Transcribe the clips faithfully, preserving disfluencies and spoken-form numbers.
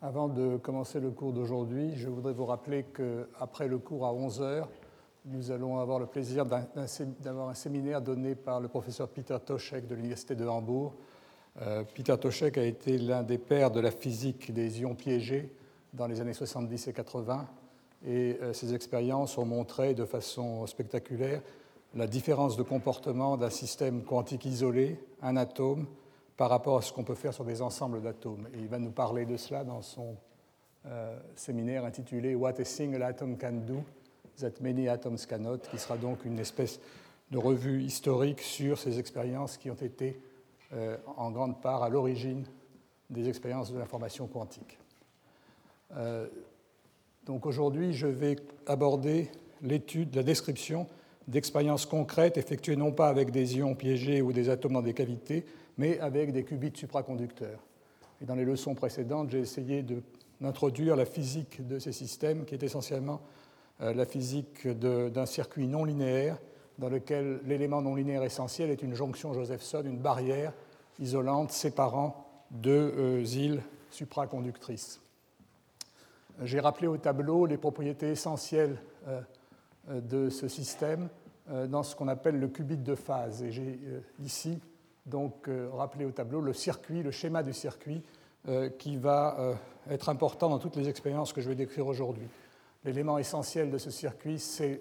Avant de commencer le cours d'aujourd'hui, je voudrais vous rappeler qu'après le cours à onze heures, nous allons avoir le plaisir d'avoir un séminaire donné par le professeur Peter Tošek de l'Université de Hambourg. Euh, Peter Tošek a été l'un des pères de la physique des ions piégés dans les années soixante-dix et quatre-vingts, et euh, ses expériences ont montré de façon spectaculaire la différence de comportement d'un système quantique isolé, un atome, par rapport à ce qu'on peut faire sur des ensembles d'atomes. Et il va nous parler de cela dans son euh, séminaire intitulé « What a single atom can do that many atoms cannot », qui sera donc une espèce de revue historique sur ces expériences qui ont été euh, en grande part à l'origine des expériences de l'information quantique. Euh, donc aujourd'hui, je vais aborder l'étude, la description d'expériences concrètes effectuées non pas avec des ions piégés ou des atomes dans des cavités, mais avec des qubits supraconducteurs. Et dans les leçons précédentes, j'ai essayé d'introduire la physique de ces systèmes, qui est essentiellement euh, la physique d'un circuit non linéaire, dans lequel l'élément non linéaire essentiel est une jonction Josephson, une barrière isolante séparant deux euh, îles supraconductrices. J'ai rappelé au tableau les propriétés essentielles euh, de ce système euh, dans ce qu'on appelle le qubit de phase. Et j'ai euh, ici donc euh, rappelé au tableau le circuit, le schéma du circuit euh, qui va euh, être important dans toutes les expériences que je vais décrire aujourd'hui. L'élément essentiel de ce circuit, c'est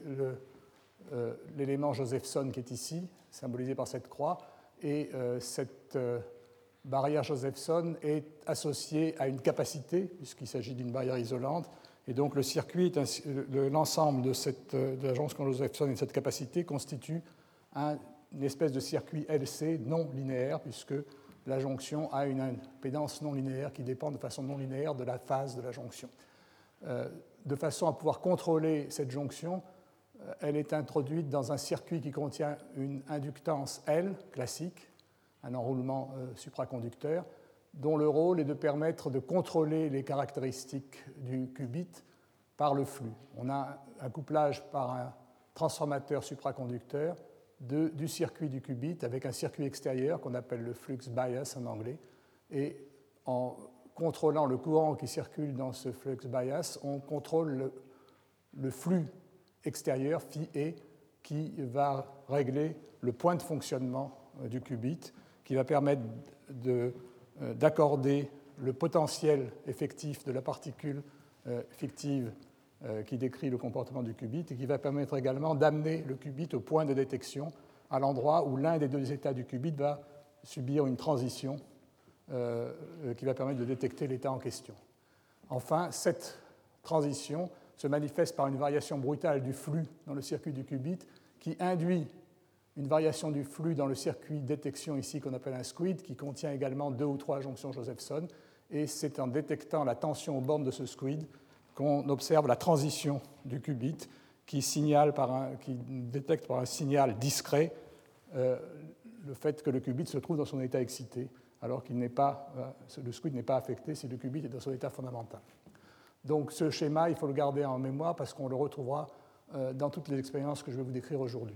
l'élément euh, Josephson qui est ici, symbolisé par cette croix, et euh, cette euh, barrière Josephson est associée à une capacité, puisqu'il s'agit d'une barrière isolante, et donc le circuit, l'ensemble de, cette, de la jonction Josephson et de cette capacité constitue un, une espèce de circuit L C non linéaire, puisque la jonction a une impédance non linéaire qui dépend de façon non linéaire de la phase de la jonction. Euh, de façon à pouvoir contrôler cette jonction, euh, elle est introduite dans un circuit qui contient une inductance L classique, un enroulement euh, supraconducteur, dont le rôle est de permettre de contrôler les caractéristiques du qubit par le flux. On a un couplage par un transformateur supraconducteur de, du circuit du qubit avec un circuit extérieur qu'on appelle le flux bias en anglais. Et en contrôlant le courant qui circule dans ce flux bias, on contrôle le, le flux extérieur, phi E, qui va régler le point de fonctionnement du qubit, qui va permettre de d'accorder le potentiel effectif de la particule euh, fictive euh, qui décrit le comportement du qubit et qui va permettre également d'amener le qubit au point de détection à l'endroit où l'un des deux états du qubit va subir une transition euh, qui va permettre de détecter l'état en question. Enfin, cette transition se manifeste par une variation brutale du flux dans le circuit du qubit qui induit une variation du flux dans le circuit de détection ici qu'on appelle un squid, qui contient également deux ou trois jonctions Josephson. Et c'est en détectant la tension aux bornes de ce squid qu'on observe la transition du qubit qui, signale par un, qui détecte par un signal discret euh, le fait que le qubit se trouve dans son état excité, alors qu'il n'est pas, euh, le squid n'est pas affecté si le qubit est dans son état fondamental. Donc ce schéma, il faut le garder en mémoire parce qu'on le retrouvera euh, dans toutes les expériences que je vais vous décrire aujourd'hui.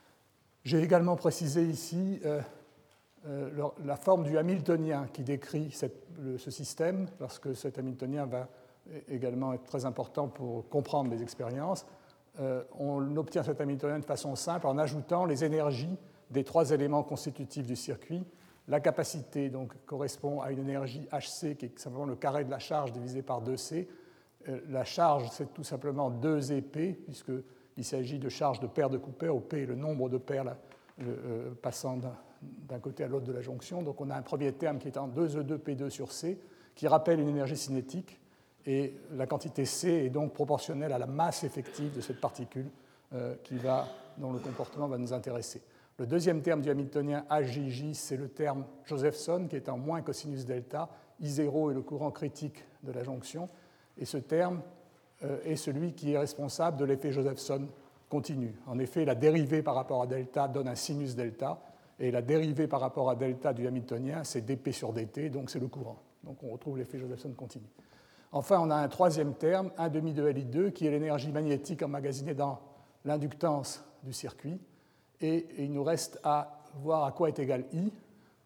J'ai également précisé ici euh, euh, la forme du hamiltonien qui décrit cette, le, ce système, parce que cet hamiltonien va également être très important pour comprendre les expériences. Euh, on obtient cet hamiltonien de façon simple en ajoutant les énergies des trois éléments constitutifs du circuit. La capacité donc, correspond à une énergie H C qui est simplement le carré de la charge divisé par deux C. Euh, la charge, c'est tout simplement deux E P, puisque il s'agit de charge de paires de Cooper, où P est le nombre de paires là, euh, passant d'un côté à l'autre de la jonction. Donc on a un premier terme qui est en deux E deux P deux sur C, qui rappelle une énergie cinétique, et la quantité C est donc proportionnelle à la masse effective de cette particule euh, qui va, dont le comportement va nous intéresser. Le deuxième terme du hamiltonien H J J, c'est le terme Josephson, qui est en moins cosinus delta. I zéro est le courant critique de la jonction, et ce terme est celui qui est responsable de l'effet Josephson continu. En effet, la dérivée par rapport à delta donne un sinus delta, et la dérivée par rapport à delta du hamiltonien, c'est dp sur dt, donc c'est le courant. Donc on retrouve l'effet Josephson continu. Enfin, on a un troisième terme, un demi de L I deux, qui est l'énergie magnétique emmagasinée dans l'inductance du circuit, et il nous reste à voir à quoi est égal I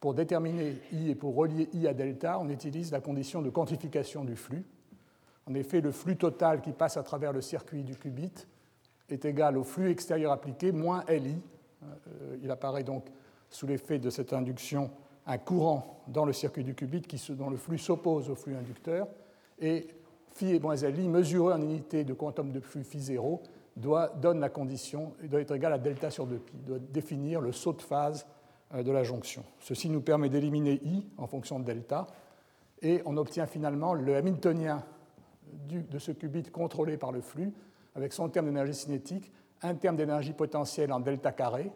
pour déterminer I et pour relier I à delta, on utilise la condition de quantification du flux. En effet, le flux total qui passe à travers le circuit du qubit est égal au flux extérieur appliqué moins L I. Il apparaît donc sous l'effet de cette induction un courant dans le circuit du qubit qui, dont le flux s'oppose au flux inducteur. Et phi et moins L I, mesuré en unité de quantum de flux phi zéro, doit, donne la condition, doit être égal à delta sur deux pi, doit définir le saut de phase de la jonction. Ceci nous permet d'éliminer I en fonction de delta, et on obtient finalement le hamiltonien du, de ce qubit contrôlé par le flux, avec son terme d'énergie cinétique, un terme d'énergie potentielle en delta carré,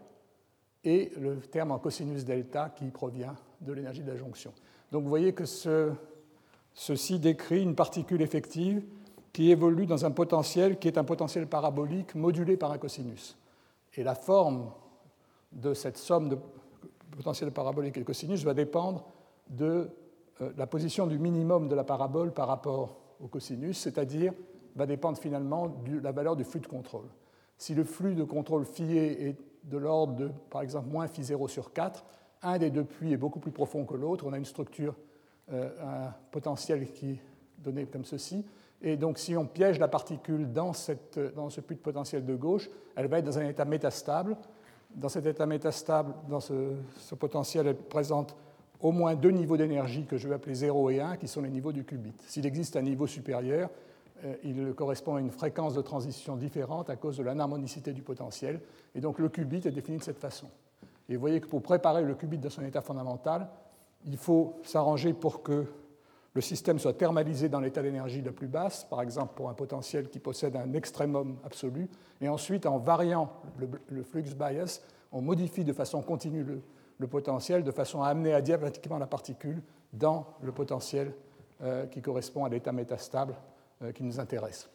et le terme en cosinus delta qui provient de l'énergie de la jonction. Donc vous voyez que ce, ceci décrit une particule effective qui évolue dans un potentiel qui est un potentiel parabolique modulé par un cosinus. Et la forme de cette somme de potentiel parabolique et de cosinus va dépendre de euh, la position du minimum de la parabole par rapport au cosinus, c'est-à-dire va dépendre finalement de la valeur du flux de contrôle. Si le flux de contrôle phi est de l'ordre de, par exemple, moins phi zéro sur quatre, un des deux puits est beaucoup plus profond que l'autre, on a une structure, euh, un potentiel qui est donné comme ceci, et donc si on piège la particule dans, cette, dans ce puits de potentiel de gauche, elle va être dans un état métastable. Dans cet état métastable, dans ce, ce potentiel, elle présente au moins deux niveaux d'énergie que je vais appeler zéro et un, qui sont les niveaux du qubit. S'il existe un niveau supérieur, euh, il correspond à une fréquence de transition différente à cause de l'anharmonicité du potentiel, et donc le qubit est défini de cette façon. Et vous voyez que pour préparer le qubit dans son état fondamental, il faut s'arranger pour que le système soit thermalisé dans l'état d'énergie le plus basse, par exemple pour un potentiel qui possède un extrémum absolu, et ensuite, en variant le, le flux bias, on modifie de façon continue le, le potentiel de façon à amener adiabatiquement la particule dans le potentiel euh, qui correspond à l'état métastable euh, qui nous intéresse.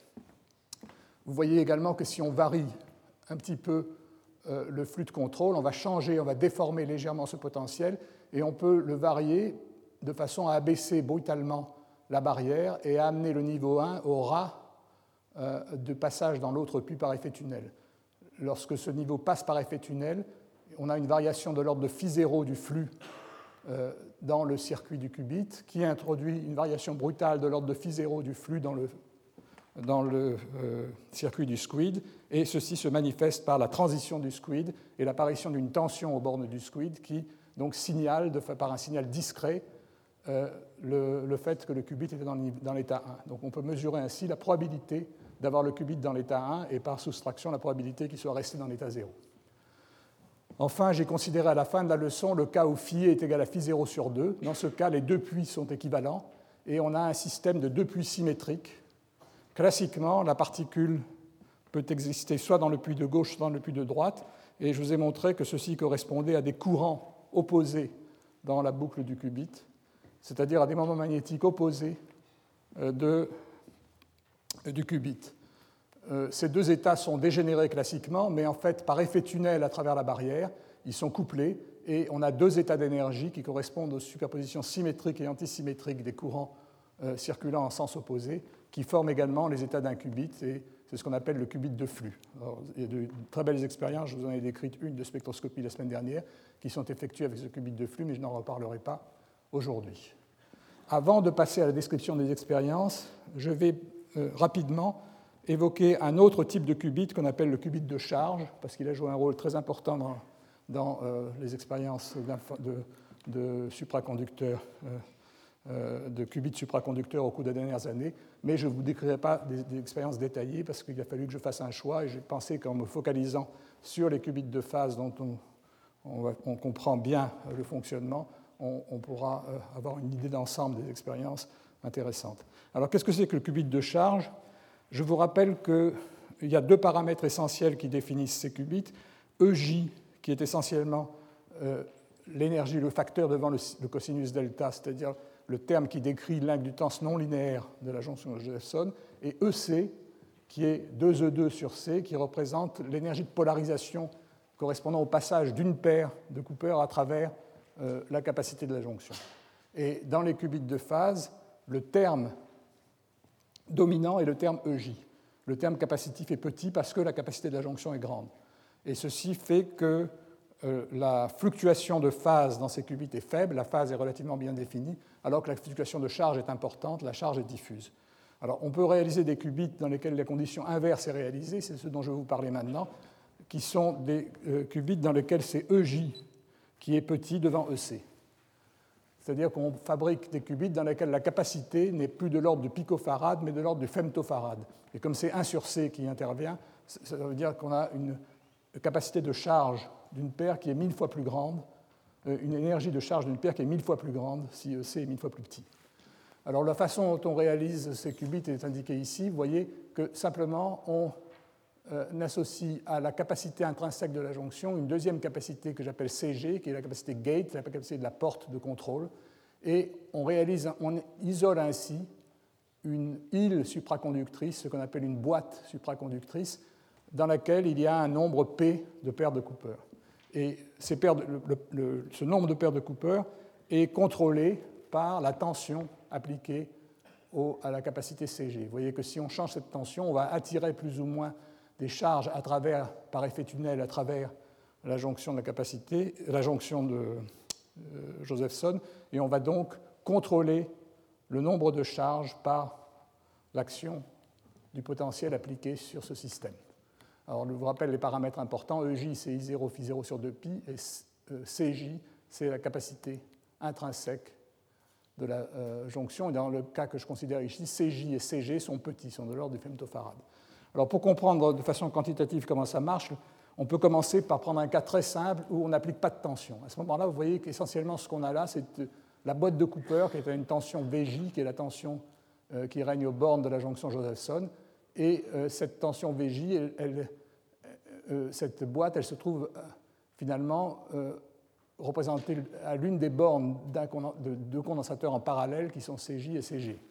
Vous voyez également que si on varie un petit peu euh, le flux de contrôle, on va changer, on va déformer légèrement ce potentiel, et on peut le varier de façon à abaisser brutalement la barrière et à amener le niveau un au ras euh, de passage dans l'autre puits par effet tunnel. Lorsque ce niveau passe par effet tunnel, on a une variation de l'ordre de phi zéro du flux euh, dans le circuit du qubit qui introduit une variation brutale de l'ordre de phi zéro du flux dans le, dans le euh, circuit du squid, et ceci se manifeste par la transition du squid et l'apparition d'une tension aux bornes du squid qui donc signale de, par un signal discret Euh, le, le fait que le qubit était dans, dans l'état un. Donc on peut mesurer ainsi la probabilité d'avoir le qubit dans l'état un et par soustraction la probabilité qu'il soit resté dans l'état zéro. Enfin, j'ai considéré à la fin de la leçon le cas où phi est égal à phi zéro sur deux. Dans ce cas, les deux puits sont équivalents et on a un système de deux puits symétriques. Classiquement, la particule peut exister soit dans le puits de gauche, soit dans le puits de droite, et je vous ai montré que ceci correspondait à des courants opposés dans la boucle du qubit, c'est-à-dire à des moments magnétiques opposés de, du qubit. Euh, ces deux états sont dégénérés classiquement, mais en fait, par effet tunnel à travers la barrière, ils sont couplés, et on a deux états d'énergie qui correspondent aux superpositions symétriques et antisymétriques des courants euh, circulant en sens opposé, qui forment également les états d'un qubit, et c'est ce qu'on appelle le qubit de flux. Alors, il y a de très belles expériences, je vous en ai décrite une de spectroscopie la semaine dernière, qui sont effectuées avec ce qubit de flux, mais je n'en reparlerai pas aujourd'hui. Avant de passer à la description des expériences, je vais euh, rapidement évoquer un autre type de qubit qu'on appelle le qubit de charge, parce qu'il a joué un rôle très important dans, dans euh, les expériences de, de supraconducteurs, euh, euh, de qubits supraconducteurs au cours des dernières années, mais je ne vous décrirai pas des, des expériences détaillées parce qu'il a fallu que je fasse un choix, et j'ai pensé qu'en me focalisant sur les qubits de phase dont on, on, va, on comprend bien le fonctionnement, On, on pourra euh, avoir une idée d'ensemble des expériences intéressantes. Alors, qu'est-ce que c'est que le qubit de charge? Je vous rappelle qu'il y a deux paramètres essentiels qui définissent ces qubits. E J, qui est essentiellement euh, l'énergie, le facteur devant le, le cosinus delta, c'est-à-dire le terme qui décrit l'inductance non linéaire de la jonction de Josephson, et E C, qui est deux E deux sur C, qui représente l'énergie de polarisation correspondant au passage d'une paire de Cooper à travers euh, la capacité de la jonction. Et dans les qubits de phase, le terme dominant est le terme E J. Le terme capacitif est petit parce que la capacité de la jonction est grande. Et ceci fait que euh, la fluctuation de phase dans ces qubits est faible, la phase est relativement bien définie, alors que la fluctuation de charge est importante, la charge est diffuse. Alors, on peut réaliser des qubits dans lesquels la condition inverse est réalisée, c'est ce dont je vais vous parler maintenant, qui sont des euh, qubits dans lesquels c'est E J qui est petit devant E C. C'est-à-dire qu'on fabrique des qubits dans lesquels la capacité n'est plus de l'ordre du picofarad, mais de l'ordre du femtofarad. Et comme c'est un sur C qui intervient, ça veut dire qu'on a une capacité de charge d'une paire qui est mille fois plus grande, une énergie de charge d'une paire qui est mille fois plus grande si E C est mille fois plus petit. Alors la façon dont on réalise ces qubits est indiquée ici. Vous voyez que simplement on euh, associe à la capacité intrinsèque de la jonction une deuxième capacité que j'appelle C G, qui est la capacité gate, la capacité de la porte de contrôle, et on réalise, on isole ainsi une île supraconductrice, ce qu'on appelle une boîte supraconductrice, dans laquelle il y a un nombre P de paires de Cooper. Et ces paires de, le, le, ce nombre de paires de Cooper est contrôlé par la tension appliquée au, à la capacité C G. Vous voyez que si on change cette tension, on va attirer plus ou moins des charges à travers, par effet tunnel à travers la jonction de la capacité, la jonction de euh, Josephson, et on va donc contrôler le nombre de charges par l'action du potentiel appliqué sur ce système. Alors, je vous rappelle les paramètres importants. E J, c'est I zéro phi zéro sur deux pi, et C J, c'est la capacité intrinsèque de la euh, jonction. Et dans le cas que je considère ici, C J et C G sont petits, sont de l'ordre du femtofarad. Alors, pour comprendre de façon quantitative comment ça marche, on peut commencer par prendre un cas très simple où on n'applique pas de tension. À ce moment-là, vous voyez qu'essentiellement, ce qu'on a là, c'est la boîte de Cooper qui est à une tension V J, qui est la tension euh, qui règne aux bornes de la jonction Josephson. Et euh, cette tension V J, elle, elle, euh, cette boîte, elle se trouve euh, finalement euh, représentée à l'une des bornes de deux condensateurs en parallèle qui sont C J et C G,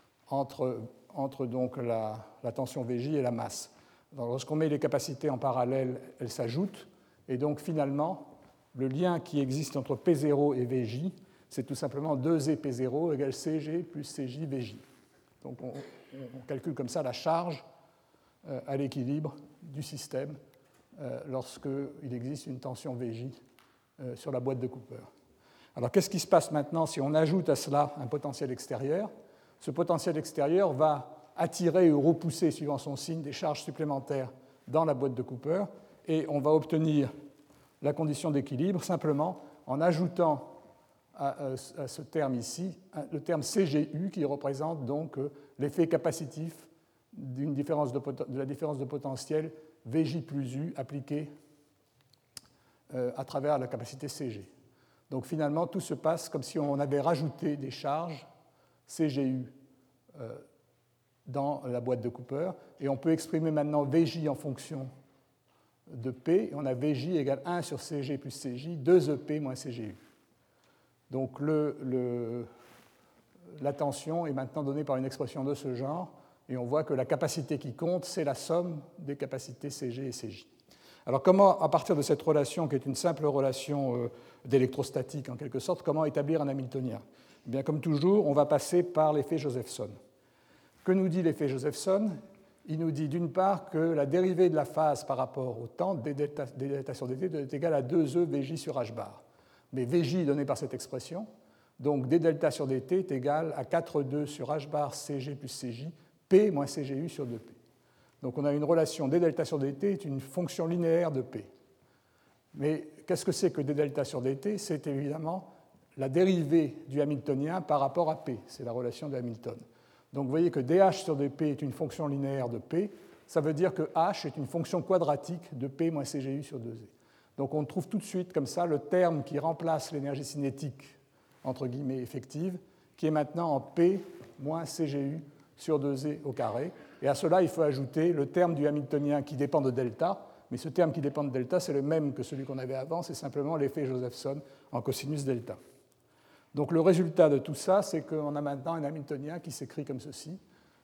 entre, entre donc la, la tension V J et la masse. Donc, lorsqu'on met les capacités en parallèle, elles s'ajoutent, et donc finalement, le lien qui existe entre P zéro et V J, c'est tout simplement deux E P zéro égale C G plus C J V J. Donc on, on calcule comme ça la charge euh, à l'équilibre du système euh, lorsqu'il existe une tension V J euh, sur la boîte de Cooper. Alors qu'est-ce qui se passe maintenant si on ajoute à cela un potentiel extérieur? Ce potentiel extérieur va attirer ou repousser, suivant son signe, des charges supplémentaires dans la boîte de Cooper, et on va obtenir la condition d'équilibre simplement en ajoutant à, à ce terme ici le terme C G U qui représente donc l'effet capacitif d'une différence de, de la différence de potentiel V J plus U appliquée euh, à travers la capacité C G. Donc finalement, tout se passe comme si on avait rajouté des charges C G U euh, dans la boîte de Cooper, et on peut exprimer maintenant V J en fonction de P, et on a V J égale un sur C G plus C J, deux E P moins C G U. Donc le, le, la tension est maintenant donnée par une expression de ce genre, et on voit que la capacité qui compte, c'est la somme des capacités C G et C J. Alors comment, à partir de cette relation, qui est une simple relation euh, d'électrostatique en quelque sorte, comment établir un Hamiltonien? Eh bien, comme toujours, on va passer par l'effet Josephson. Que nous dit l'effet Josephson? Il nous dit d'une part que la dérivée de la phase par rapport au temps, d delta, d delta sur dt, est égale à deux E V J sur H bar. Mais V J est donné par cette expression, donc d delta sur dt est égal à quatre deux sur H bar C G plus C J, P moins C G U sur deux P. Donc on a une relation d delta sur dt est une fonction linéaire de P. Mais qu'est-ce que c'est que d delta sur dt? C'est évidemment la dérivée du Hamiltonien par rapport à P. C'est la relation de Hamilton. Donc vous voyez que dH sur dP est une fonction linéaire de P. Ça veut dire que H est une fonction quadratique de P moins C G U sur deux E. Donc on trouve tout de suite comme ça le terme qui remplace l'énergie cinétique, entre guillemets, effective, qui est maintenant en P moins C G U sur deux E au carré. Et à cela, il faut ajouter le terme du Hamiltonien qui dépend de delta. Mais ce terme qui dépend de delta, c'est le même que celui qu'on avait avant, c'est simplement l'effet Josephson en cosinus delta. Donc le résultat de tout ça, c'est qu'on a maintenant un Hamiltonien qui s'écrit comme ceci.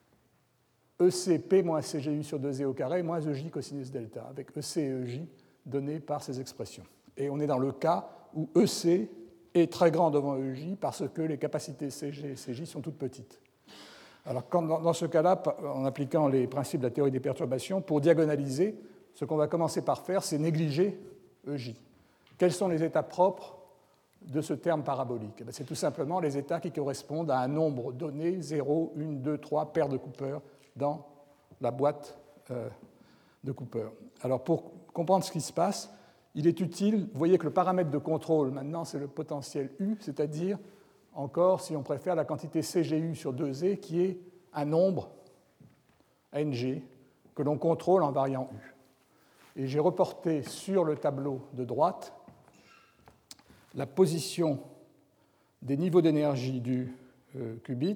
E C P moins C G U sur deux E au carré moins E J cosinus delta, avec E C et E J donnés par ces expressions. Et on est dans le cas où E C est très grand devant E J parce que les capacités C G et C J sont toutes petites. Alors quand, dans ce cas-là, en appliquant les principes de la théorie des perturbations, pour diagonaliser, ce qu'on va commencer par faire, c'est négliger E J. quels sont les états propres de ce terme parabolique? C'est tout simplement les états qui correspondent à un nombre donné, zéro, un, deux, trois paires de Cooper dans la boîte euh, de Cooper. Alors pour comprendre ce qui se passe, il est utile, vous voyez que le paramètre de contrôle maintenant c'est le potentiel U, c'est-à-dire encore, si on préfère, la quantité C G U sur deux Z qui est un nombre N G que l'on contrôle en variant U. Et j'ai reporté sur le tableau de droite la position des niveaux d'énergie du euh, qubit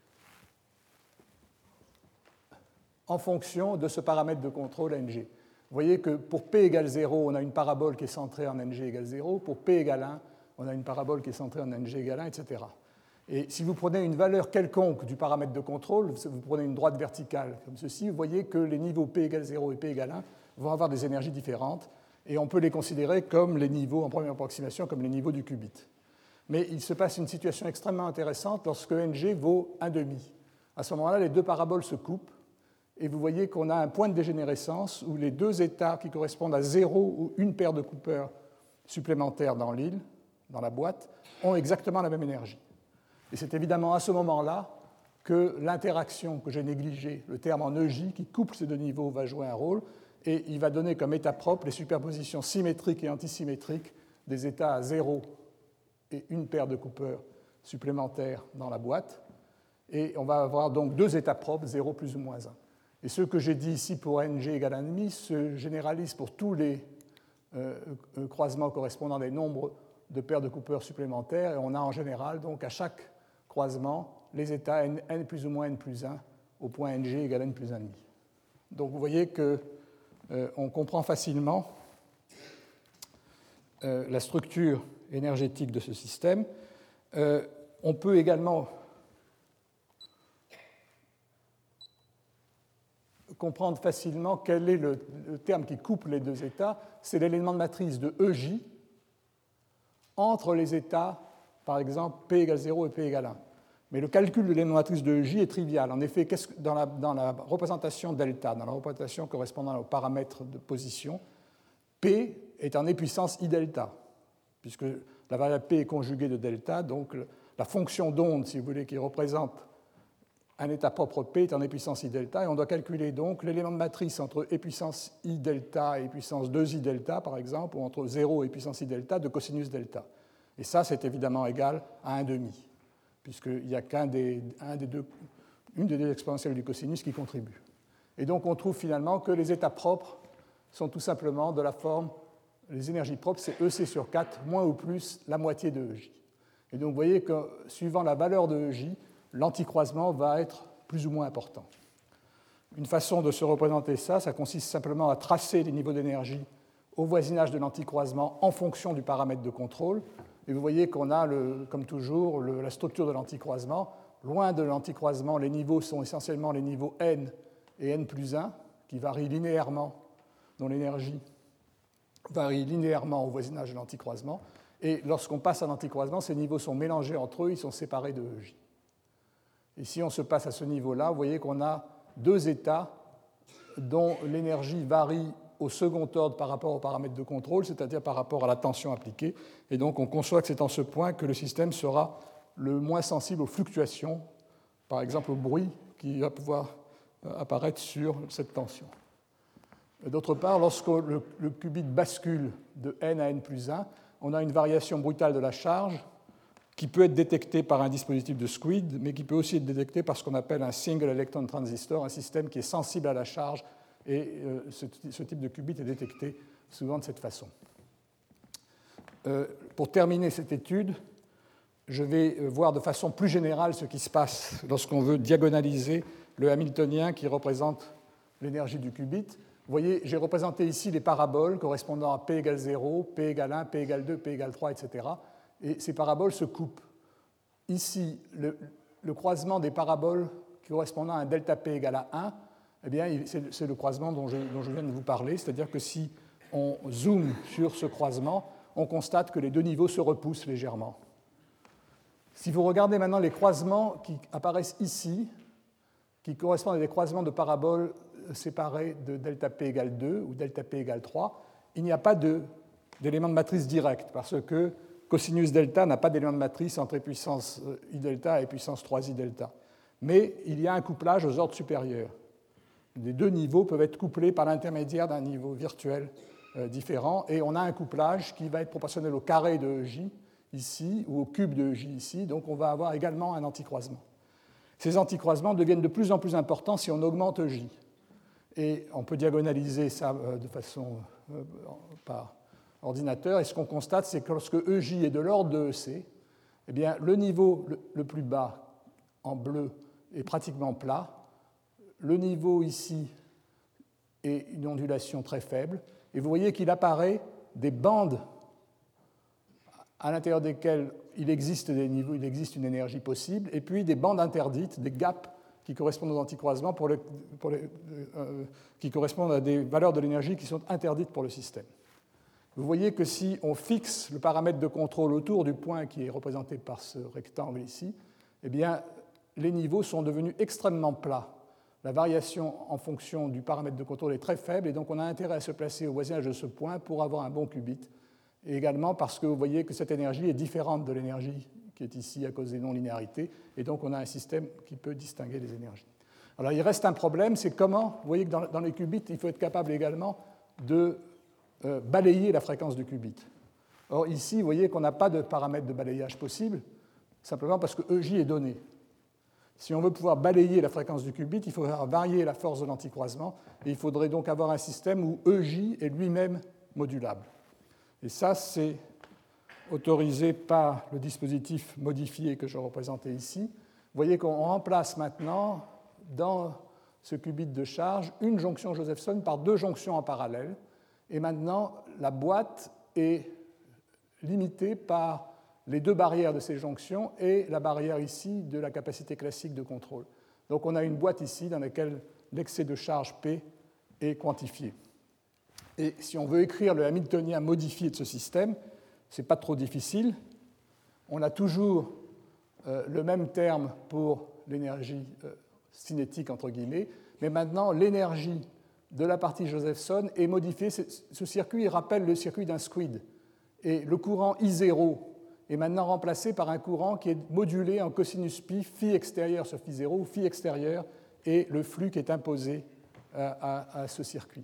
en fonction de ce paramètre de contrôle N G. Vous voyez que pour P égale zéro, on a une parabole qui est centrée en N G égale zéro. Pour P égale un, on a une parabole qui est centrée en N G égale un, et cetera. Et si vous prenez une valeur quelconque du paramètre de contrôle, vous prenez une droite verticale comme ceci, vous voyez que les niveaux P égale zéro et P égale un vont avoir des énergies différentes. Et on peut les considérer comme les niveaux, en première approximation, comme les niveaux du qubit. Mais il se passe une situation extrêmement intéressante lorsque N G vaut un demi. À ce moment-là, les deux paraboles se coupent, et vous voyez qu'on a un point de dégénérescence où les deux états qui correspondent à zéro ou une paire de Cooper supplémentaires dans l'île, dans la boîte, ont exactement la même énergie. Et c'est évidemment à ce moment-là que l'interaction que j'ai négligée, le terme en E J, qui couple ces deux niveaux, va jouer un rôle. Et il va donner comme état propre les superpositions symétriques et antisymétriques des états à zéro et une paire de Cooper supplémentaires dans la boîte. Et on va avoir donc deux états propres, zéro plus ou moins un. Et ce que j'ai dit ici pour N G égale un virgule cinq se généralise pour tous les euh, croisements correspondant à des nombres de paires de Cooper supplémentaires. Et on a en général, donc, à chaque croisement, les états n, n plus ou moins n plus un au point N G égale n plus un virgule cinq. Donc vous voyez que Euh, on comprend facilement euh, la structure énergétique de ce système. Euh, on peut également comprendre facilement quel est le, le terme qui couple les deux états. C'est l'élément de matrice de E J entre les états, par exemple, P égale zéro et P égale un. Mais le calcul de l'élément de matrice de E J est trivial. En effet, dans la, dans la représentation delta, dans la représentation correspondant au paramètre de position, P est en E puissance I delta, puisque la variable P est conjuguée de delta, donc la fonction d'onde, si vous voulez, qui représente un état propre P est en E puissance I delta, et on doit calculer donc l'élément de matrice entre E puissance I delta et E puissance deux I delta, par exemple, ou entre zéro et E puissance I delta de cosinus delta. Et ça, c'est évidemment égal à un demi, puisqu'il n'y a qu'un des, un des deux, une des deux exponentielles du cosinus qui contribue. Et donc on trouve finalement que les états propres sont tout simplement de la forme, les énergies propres, c'est E C sur quatre, moins ou plus la moitié de E J. Et donc vous voyez que suivant la valeur de E J, l'anticroisement va être plus ou moins important. Une façon de se représenter ça, ça consiste simplement à tracer les niveaux d'énergie au voisinage de l'anticroisement en fonction du paramètre de contrôle. Et vous voyez qu'on a, le, comme toujours, le, la structure de l'anticroisement. Loin de l'anticroisement, les niveaux sont essentiellement les niveaux n et n plus un, qui varient linéairement, dont l'énergie varie linéairement au voisinage de l'anticroisement. Et lorsqu'on passe à l'anticroisement, ces niveaux sont mélangés entre eux, ils sont séparés de E J. Et si on se passe à ce niveau-là, vous voyez qu'on a deux états dont l'énergie varie au second ordre par rapport au paramètre de contrôle, c'est-à-dire par rapport à la tension appliquée. Et donc on conçoit que c'est en ce point que le système sera le moins sensible aux fluctuations, par exemple au bruit qui va pouvoir apparaître sur cette tension. D'autre part, lorsque le, le qubit bascule de n à n plus un, on a une variation brutale de la charge qui peut être détectée par un dispositif de Squid, mais qui peut aussi être détectée par ce qu'on appelle un single electron transistor, un système qui est sensible à la charge. Et euh, ce, ce type de qubit est détecté souvent de cette façon. Euh, pour terminer cette étude, je vais voir de façon plus générale ce qui se passe lorsqu'on veut diagonaliser le hamiltonien qui représente l'énergie du qubit. Vous voyez, j'ai représenté ici les paraboles correspondant à P égale zéro, P égale un, P égale deux, P égale trois, et cetera. Et ces paraboles se coupent. Ici, le, le croisement des paraboles correspondant à un delta P égale à un, eh bien, c'est le croisement dont je, dont je viens de vous parler, c'est-à-dire que si on zoome sur ce croisement, on constate que les deux niveaux se repoussent légèrement. Si vous regardez maintenant les croisements qui apparaissent ici, qui correspondent à des croisements de paraboles séparés de delta P égale deux ou delta P égale trois, il n'y a pas de d'éléments de matrice directs, parce que cosinus delta n'a pas d'élément de matrice entre puissance I delta et puissance trois I delta. Mais il y a un couplage aux ordres supérieurs. Les deux niveaux peuvent être couplés par l'intermédiaire d'un niveau virtuel euh, différent, et on a un couplage qui va être proportionnel au carré de E J ici, ou au cube de E J ici, donc on va avoir également un anticroisement. Ces anticroisements deviennent de plus en plus importants si on augmente E J. Et on peut diagonaliser ça euh, de façon euh, par ordinateur, et ce qu'on constate, c'est que lorsque E J est de l'ordre de E C, eh bien, le niveau le, le plus bas, en bleu, est pratiquement plat. Le niveau ici est une ondulation très faible, et vous voyez qu'il apparaît des bandes à l'intérieur desquelles il existe des niveaux, il existe une énergie possible, et puis des bandes interdites, des gaps qui correspondent aux anticroisements, pour les, pour les, euh, qui correspondent à des valeurs de l'énergie qui sont interdites pour le système. Vous voyez que si on fixe le paramètre de contrôle autour du point qui est représenté par ce rectangle ici, eh bien, les niveaux sont devenus extrêmement plats. La variation en fonction du paramètre de contrôle est très faible, et donc on a intérêt à se placer au voisinage de ce point pour avoir un bon qubit. Et également parce que vous voyez que cette énergie est différente de l'énergie qui est ici à cause des non-linéarités, et donc on a un système qui peut distinguer les énergies. Alors il reste un problème, c'est comment, vous voyez que dans, dans les qubits, il faut être capable également de euh, balayer la fréquence du qubit. Or ici, vous voyez qu'on n'a pas de paramètre de balayage possible, simplement parce que E J est donné. Si on veut pouvoir balayer la fréquence du qubit, il faudra varier la force de l'anticroisement, et il faudrait donc avoir un système où E J est lui-même modulable. Et ça, c'est autorisé par le dispositif modifié que je représentais ici. Vous voyez qu'on remplace maintenant, dans ce qubit de charge, une jonction Josephson par deux jonctions en parallèle. Et maintenant, la boîte est limitée par les deux barrières de ces jonctions et la barrière ici de la capacité classique de contrôle. Donc on a une boîte ici dans laquelle l'excès de charge P est quantifié. Et si on veut écrire le hamiltonien modifié de ce système, ce n'est pas trop difficile. On a toujours euh, le même terme pour l'énergie euh, cinétique, entre guillemets, mais maintenant l'énergie de la partie Josephson est modifiée. Ce circuit rappelle le circuit d'un squid. Et le courant I zéro est maintenant remplacé par un courant qui est modulé en cosinus pi, phi extérieur sur phi zéro, où phi extérieur est le flux qui est imposé à, à, à ce circuit.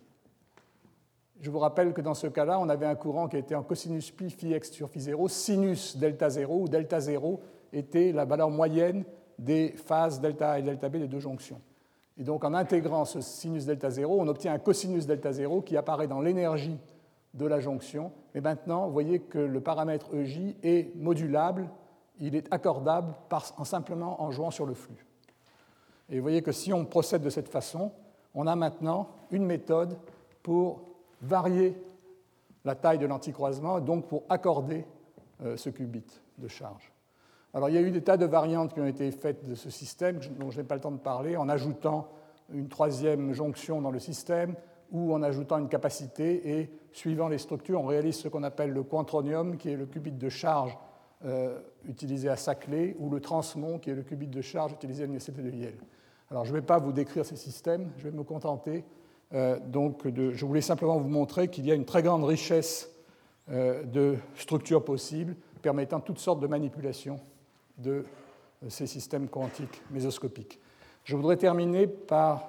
Je vous rappelle que dans ce cas-là, on avait un courant qui était en cosinus pi, phi x sur phi zéro, sinus delta zéro, où delta zéro était la valeur moyenne des phases delta A et delta B des deux jonctions. Et donc en intégrant ce sinus delta zéro, on obtient un cosinus delta zéro qui apparaît dans l'énergie de la jonction. Mais maintenant, vous voyez que le paramètre E J est modulable, il est accordable par, en simplement en jouant sur le flux. Et vous voyez que si on procède de cette façon, on a maintenant une méthode pour varier la taille de l'anticroisement, donc pour accorder euh, ce qubit de charge. Alors il y a eu des tas de variantes qui ont été faites de ce système, dont je n'ai pas le temps de parler, en ajoutant une troisième jonction dans le système, ou en ajoutant une capacité, et suivant les structures, on réalise ce qu'on appelle le quantronium, qui est le qubit de charge euh, utilisé à Saclay, ou le transmon, qui est le qubit de charge utilisé à l'université de Yale. Alors je ne vais pas vous décrire ces systèmes, je vais me contenter. Euh, donc de, je voulais simplement vous montrer qu'il y a une très grande richesse euh, de structures possibles, permettant toutes sortes de manipulations de euh, ces systèmes quantiques mésoscopiques. Je voudrais terminer par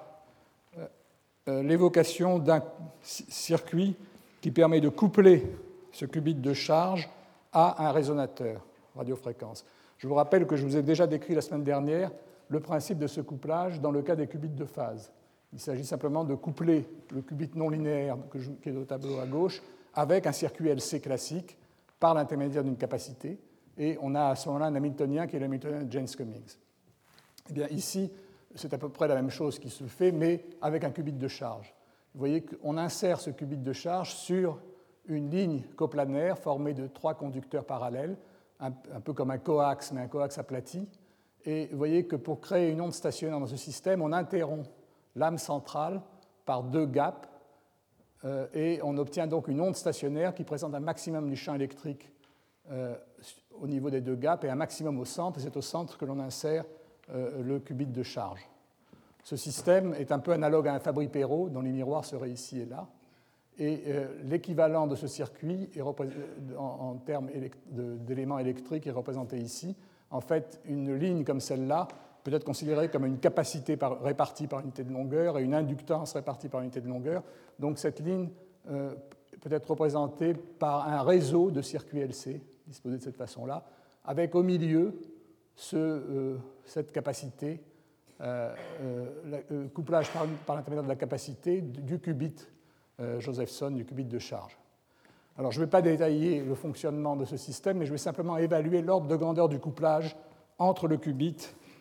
l'évocation d'un circuit qui permet de coupler ce qubit de charge à un résonateur radiofréquence. Je vous rappelle que je vous ai déjà décrit la semaine dernière le principe de ce couplage dans le cas des qubits de phase. Il s'agit simplement de coupler le qubit non linéaire qui est au tableau à gauche avec un circuit L C classique par l'intermédiaire d'une capacité, et on a à ce moment-là un hamiltonien qui est l'hamiltonien de Jaynes Cummings. Eh bien, ici, c'est à peu près la même chose qui se fait, mais avec un qubit de charge. Vous voyez qu'on insère ce qubit de charge sur une ligne coplanaire formée de trois conducteurs parallèles, un, un peu comme un coaxe, mais un coaxe aplati. Et vous voyez que pour créer une onde stationnaire dans ce système, on interrompt l'âme centrale par deux gaps, euh, et on obtient donc une onde stationnaire qui présente un maximum du champ électrique euh, au niveau des deux gaps et un maximum au centre, et c'est au centre que l'on insère euh, le qubit de charge. Ce système est un peu analogue à un Fabry-Pérot, dont les miroirs seraient ici et là. Et euh, l'équivalent de ce circuit est repré- en, en termes élect- de- d'éléments électriques est représenté ici. En fait, une ligne comme celle-là peut être considérée comme une capacité par, répartie par unité de longueur et une inductance répartie par unité de longueur. Donc cette ligne euh, peut être représentée par un réseau de circuits L C, disposé de cette façon-là, avec au milieu ce, euh, cette capacité, euh, euh, le couplage par, par l'intermédiaire de la capacité du, du qubit euh, Josephson, du qubit de charge. Alors je ne vais pas détailler le fonctionnement de ce système, mais je vais simplement évaluer l'ordre de grandeur du couplage entre le qubit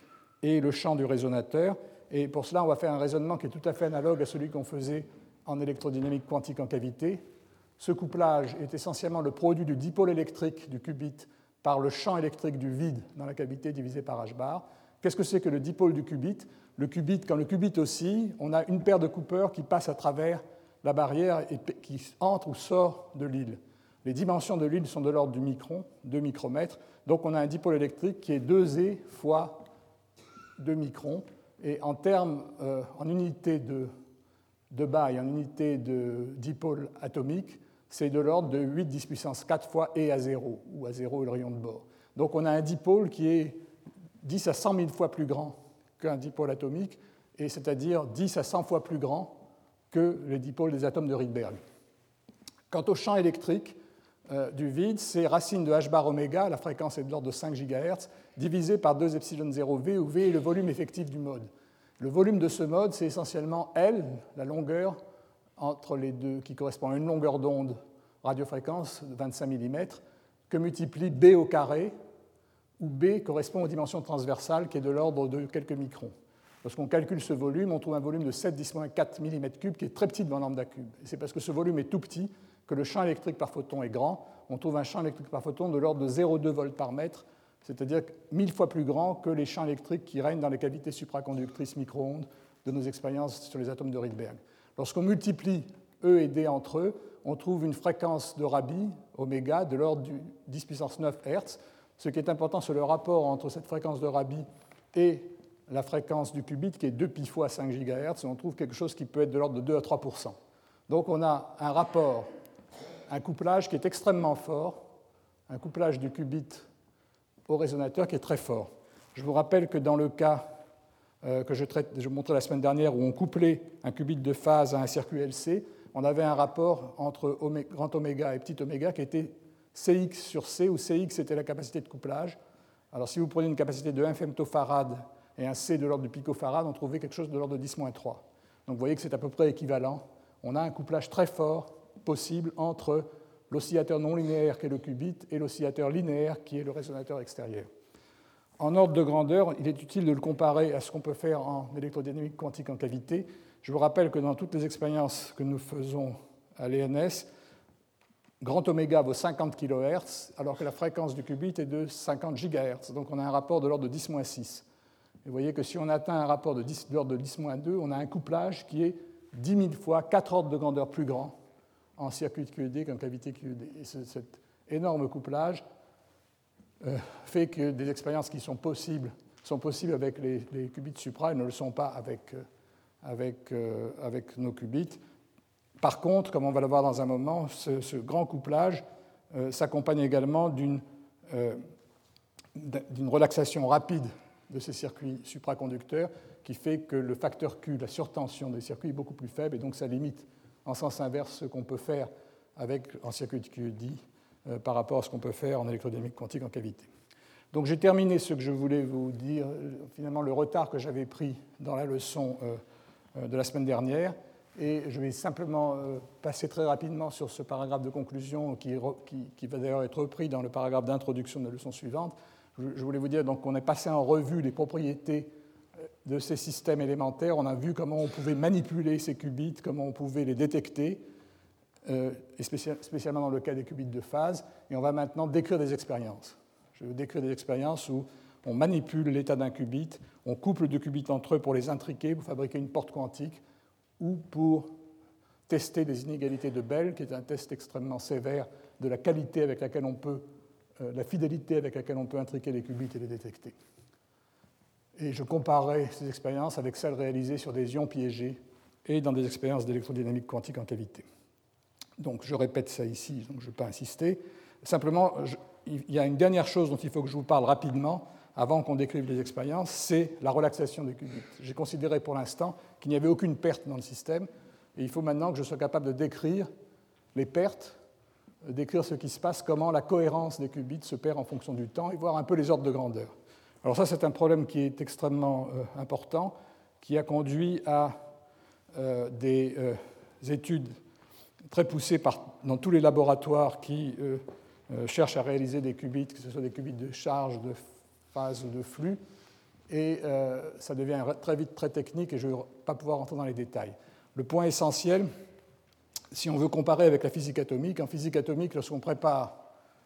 et le champ du résonateur. Et pour cela, on va faire un raisonnement qui est tout à fait analogue à celui qu'on faisait en électrodynamique quantique en cavité. Ce couplage est essentiellement le produit du dipôle électrique du qubit par le champ électrique du vide dans la cavité divisé par h bar. Qu'est-ce que c'est que le dipôle du qubit? Le qubit, quand le qubit oscille, on a une paire de Cooper qui passe à travers la barrière et qui entre ou sort de l'île. Les dimensions de l'île sont de l'ordre du micron, deux micromètres. Donc on a un dipôle électrique qui est deux e fois deux microns. Et en termes, euh, en unité de, de Baille, en unité de dipôle atomique, c'est de l'ordre de huit dix puissance quatre fois E à zéro, où A zéro est le rayon de bord. Donc on a un dipôle qui est dix à cent mille fois plus grand qu'un dipôle atomique, et c'est-à-dire dix à cent fois plus grand que les dipôles des atomes de Rydberg. Quant au champ électrique euh, du vide, c'est racine de h bar oméga, la fréquence est de l'ordre de cinq gigahertz, divisé par deux epsilon zéro v, où v est le volume effectif du mode. Le volume de ce mode, c'est essentiellement L, la longueur entre les deux, qui correspond à une longueur d'onde radiofréquence de vingt-cinq millimètres, que multiplie B au carré, où B correspond aux dimensions transversales, qui est de l'ordre de quelques microns. Lorsqu'on calcule ce volume, on trouve un volume de sept dix moins quatre millimètres cubes, qui est très petit devant lambda cube. Et c'est parce que ce volume est tout petit que le champ électrique par photon est grand. On trouve un champ électrique par photon de l'ordre de zéro virgule deux volts par mètre, c'est-à-dire mille fois plus grand que les champs électriques qui règnent dans les cavités supraconductrices micro-ondes de nos expériences sur les atomes de Rydberg. Lorsqu'on multiplie E et D entre eux, on trouve une fréquence de Rabi, oméga, de l'ordre du dix puissance neuf Hertz. Ce qui est important, c'est le rapport entre cette fréquence de Rabi et la fréquence du qubit, qui est deux pi fois cinq gigahertz, et on trouve quelque chose qui peut être de l'ordre de deux à trois pour cent. Donc on a un rapport, un couplage qui est extrêmement fort, un couplage du qubit au résonateur qui est très fort. Je vous rappelle que dans le cas euh, que je, traite, je montrais la semaine dernière, où on couplait un qubit de phase à un circuit L C, on avait un rapport entre omé, grand oméga et petit oméga qui était C X sur C, où C X était la capacité de couplage. Alors si vous prenez une capacité de un femtofarad et un C de l'ordre du picofarad, on trouvait quelque chose de l'ordre de dix moins trois. Donc vous voyez que c'est à peu près équivalent. On a un couplage très fort possible entre l'oscillateur non linéaire qui est le qubit et l'oscillateur linéaire qui est le résonateur extérieur. En ordre de grandeur, il est utile de le comparer à ce qu'on peut faire en électrodynamique quantique en cavité. Je vous rappelle que dans toutes les expériences que nous faisons à l'E N S, grand oméga vaut cinquante kilohertz, alors que la fréquence du qubit est de cinquante gigahertz. Donc on a un rapport de l'ordre de dix moins six. Et vous voyez que si on atteint un rapport de, de l'ordre de dix moins deux, on a un couplage qui est dix mille fois, quatre ordres de grandeur plus grand en circuit Q E D qu'en cavité Q E D. Et ce, cet énorme couplage euh, fait que des expériences qui sont possibles sont possibles avec les, les qubits supra et ne le sont pas avec, euh, avec, euh, avec nos qubits. Par contre, comme on va le voir dans un moment, ce, ce grand couplage euh, s'accompagne également d'une euh, d'une relaxation rapide de ces circuits supraconducteurs qui fait que le facteur Q, la surtension des circuits, est beaucoup plus faible et donc ça limite en sens inverse ce qu'on peut faire avec, en circuit Q E D euh, par rapport à ce qu'on peut faire en électrodynamique quantique en cavité. Donc j'ai terminé ce que je voulais vous dire, finalement le retard que j'avais pris dans la leçon euh, de la semaine dernière. Et je vais simplement euh, passer très rapidement sur ce paragraphe de conclusion qui, qui, qui va d'ailleurs être repris dans le paragraphe d'introduction de la leçon suivante. Je, je voulais vous dire donc, qu'on est passé en revue les propriétés de ces systèmes élémentaires. On a vu comment on pouvait manipuler ces qubits, comment on pouvait les détecter, euh, et spécial, spécialement dans le cas des qubits de phase. Et on va maintenant décrire des expériences. Je vais vous décrire des expériences où on manipule l'état d'un qubit, on couple deux qubits entre eux pour les intriquer, pour fabriquer une porte quantique, ou pour tester des inégalités de Bell, qui est un test extrêmement sévère de la qualité avec laquelle on peut, euh, la fidélité avec laquelle on peut intriquer les qubits et les détecter. Et je comparerai ces expériences avec celles réalisées sur des ions piégés et dans des expériences d'électrodynamique quantique en cavité. Donc je répète ça ici, donc je ne vais pas insister. Simplement, je, il y a une dernière chose dont il faut que je vous parle rapidement, avant qu'on décrive les expériences, c'est la relaxation des qubits. J'ai considéré pour l'instant qu'il n'y avait aucune perte dans le système, et il faut maintenant que je sois capable de décrire les pertes, décrire ce qui se passe, comment la cohérence des qubits se perd en fonction du temps, et voir un peu les ordres de grandeur. Alors ça, c'est un problème qui est extrêmement euh, important, qui a conduit à euh, des euh, études très poussées par, dans tous les laboratoires qui euh, euh, cherchent à réaliser des qubits, que ce soit des qubits de charge, de phase ou de flux, et euh, ça devient très vite très technique et je ne vais pas pouvoir rentrer dans les détails. Le point essentiel, si on veut comparer avec la physique atomique, en physique atomique, lorsqu'on prépare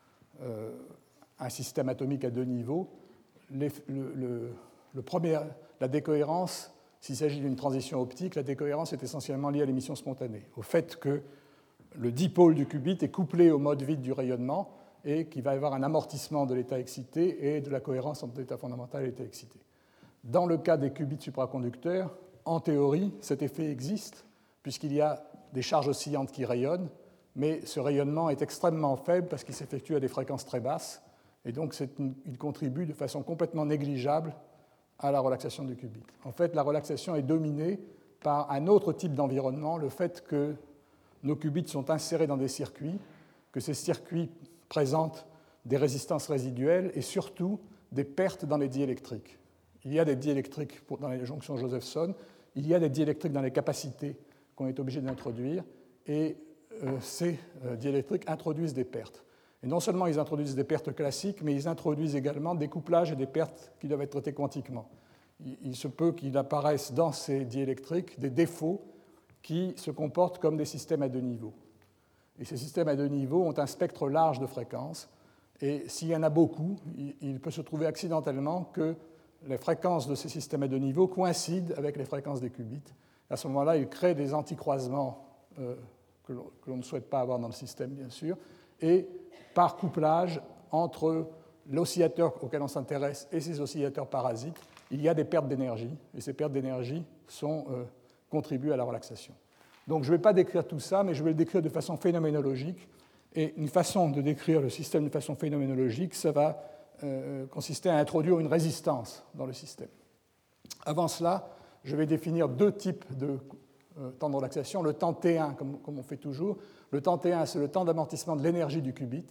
euh, un système atomique à deux niveaux, les, le, le, le premier, la décohérence, s'il s'agit d'une transition optique, la décohérence est essentiellement liée à l'émission spontanée, au fait que le dipôle du qubit est couplé au mode vide du rayonnement et qu'il va y avoir un amortissement de l'état excité et de la cohérence entre l'état fondamental et l'état excité. Dans le cas des qubits supraconducteurs, en théorie, cet effet existe, puisqu'il y a des charges oscillantes qui rayonnent, mais ce rayonnement est extrêmement faible parce qu'il s'effectue à des fréquences très basses, et donc une, il contribue de façon complètement négligeable à la relaxation du qubit. En fait, la relaxation est dominée par un autre type d'environnement, le fait que nos qubits sont insérés dans des circuits, que ces circuits présentent des résistances résiduelles et surtout des pertes dans les diélectriques. Il y a des diélectriques dans les jonctions Josephson, il y a des diélectriques dans les capacités qu'on est obligé d'introduire, et euh, ces euh, diélectriques introduisent des pertes. Et non seulement ils introduisent des pertes classiques, mais ils introduisent également des couplages et des pertes qui doivent être traitées quantiquement. Il, il se peut qu'il apparaisse dans ces diélectriques des défauts qui se comportent comme des systèmes à deux niveaux. Et ces systèmes à deux niveaux ont un spectre large de fréquences, et s'il y en a beaucoup, il, il peut se trouver accidentellement que les fréquences de ces systèmes à deux niveaux coïncident avec les fréquences des qubits. À ce moment-là, il crée des anticroisements euh, que l'on ne souhaite pas avoir dans le système, bien sûr, et par couplage entre l'oscillateur auquel on s'intéresse et ces oscillateurs parasites, il y a des pertes d'énergie, et ces pertes d'énergie sont, euh, contribuent à la relaxation. Donc je ne vais pas décrire tout ça, mais je vais le décrire de façon phénoménologique, et une façon de décrire le système de façon phénoménologique, ça va euh, consister à introduire une résistance dans le système. Avant cela, je vais définir deux types de euh, temps de relaxation. Le temps T un, comme, comme on fait toujours. Le temps T un, c'est le temps d'amortissement de l'énergie du qubit,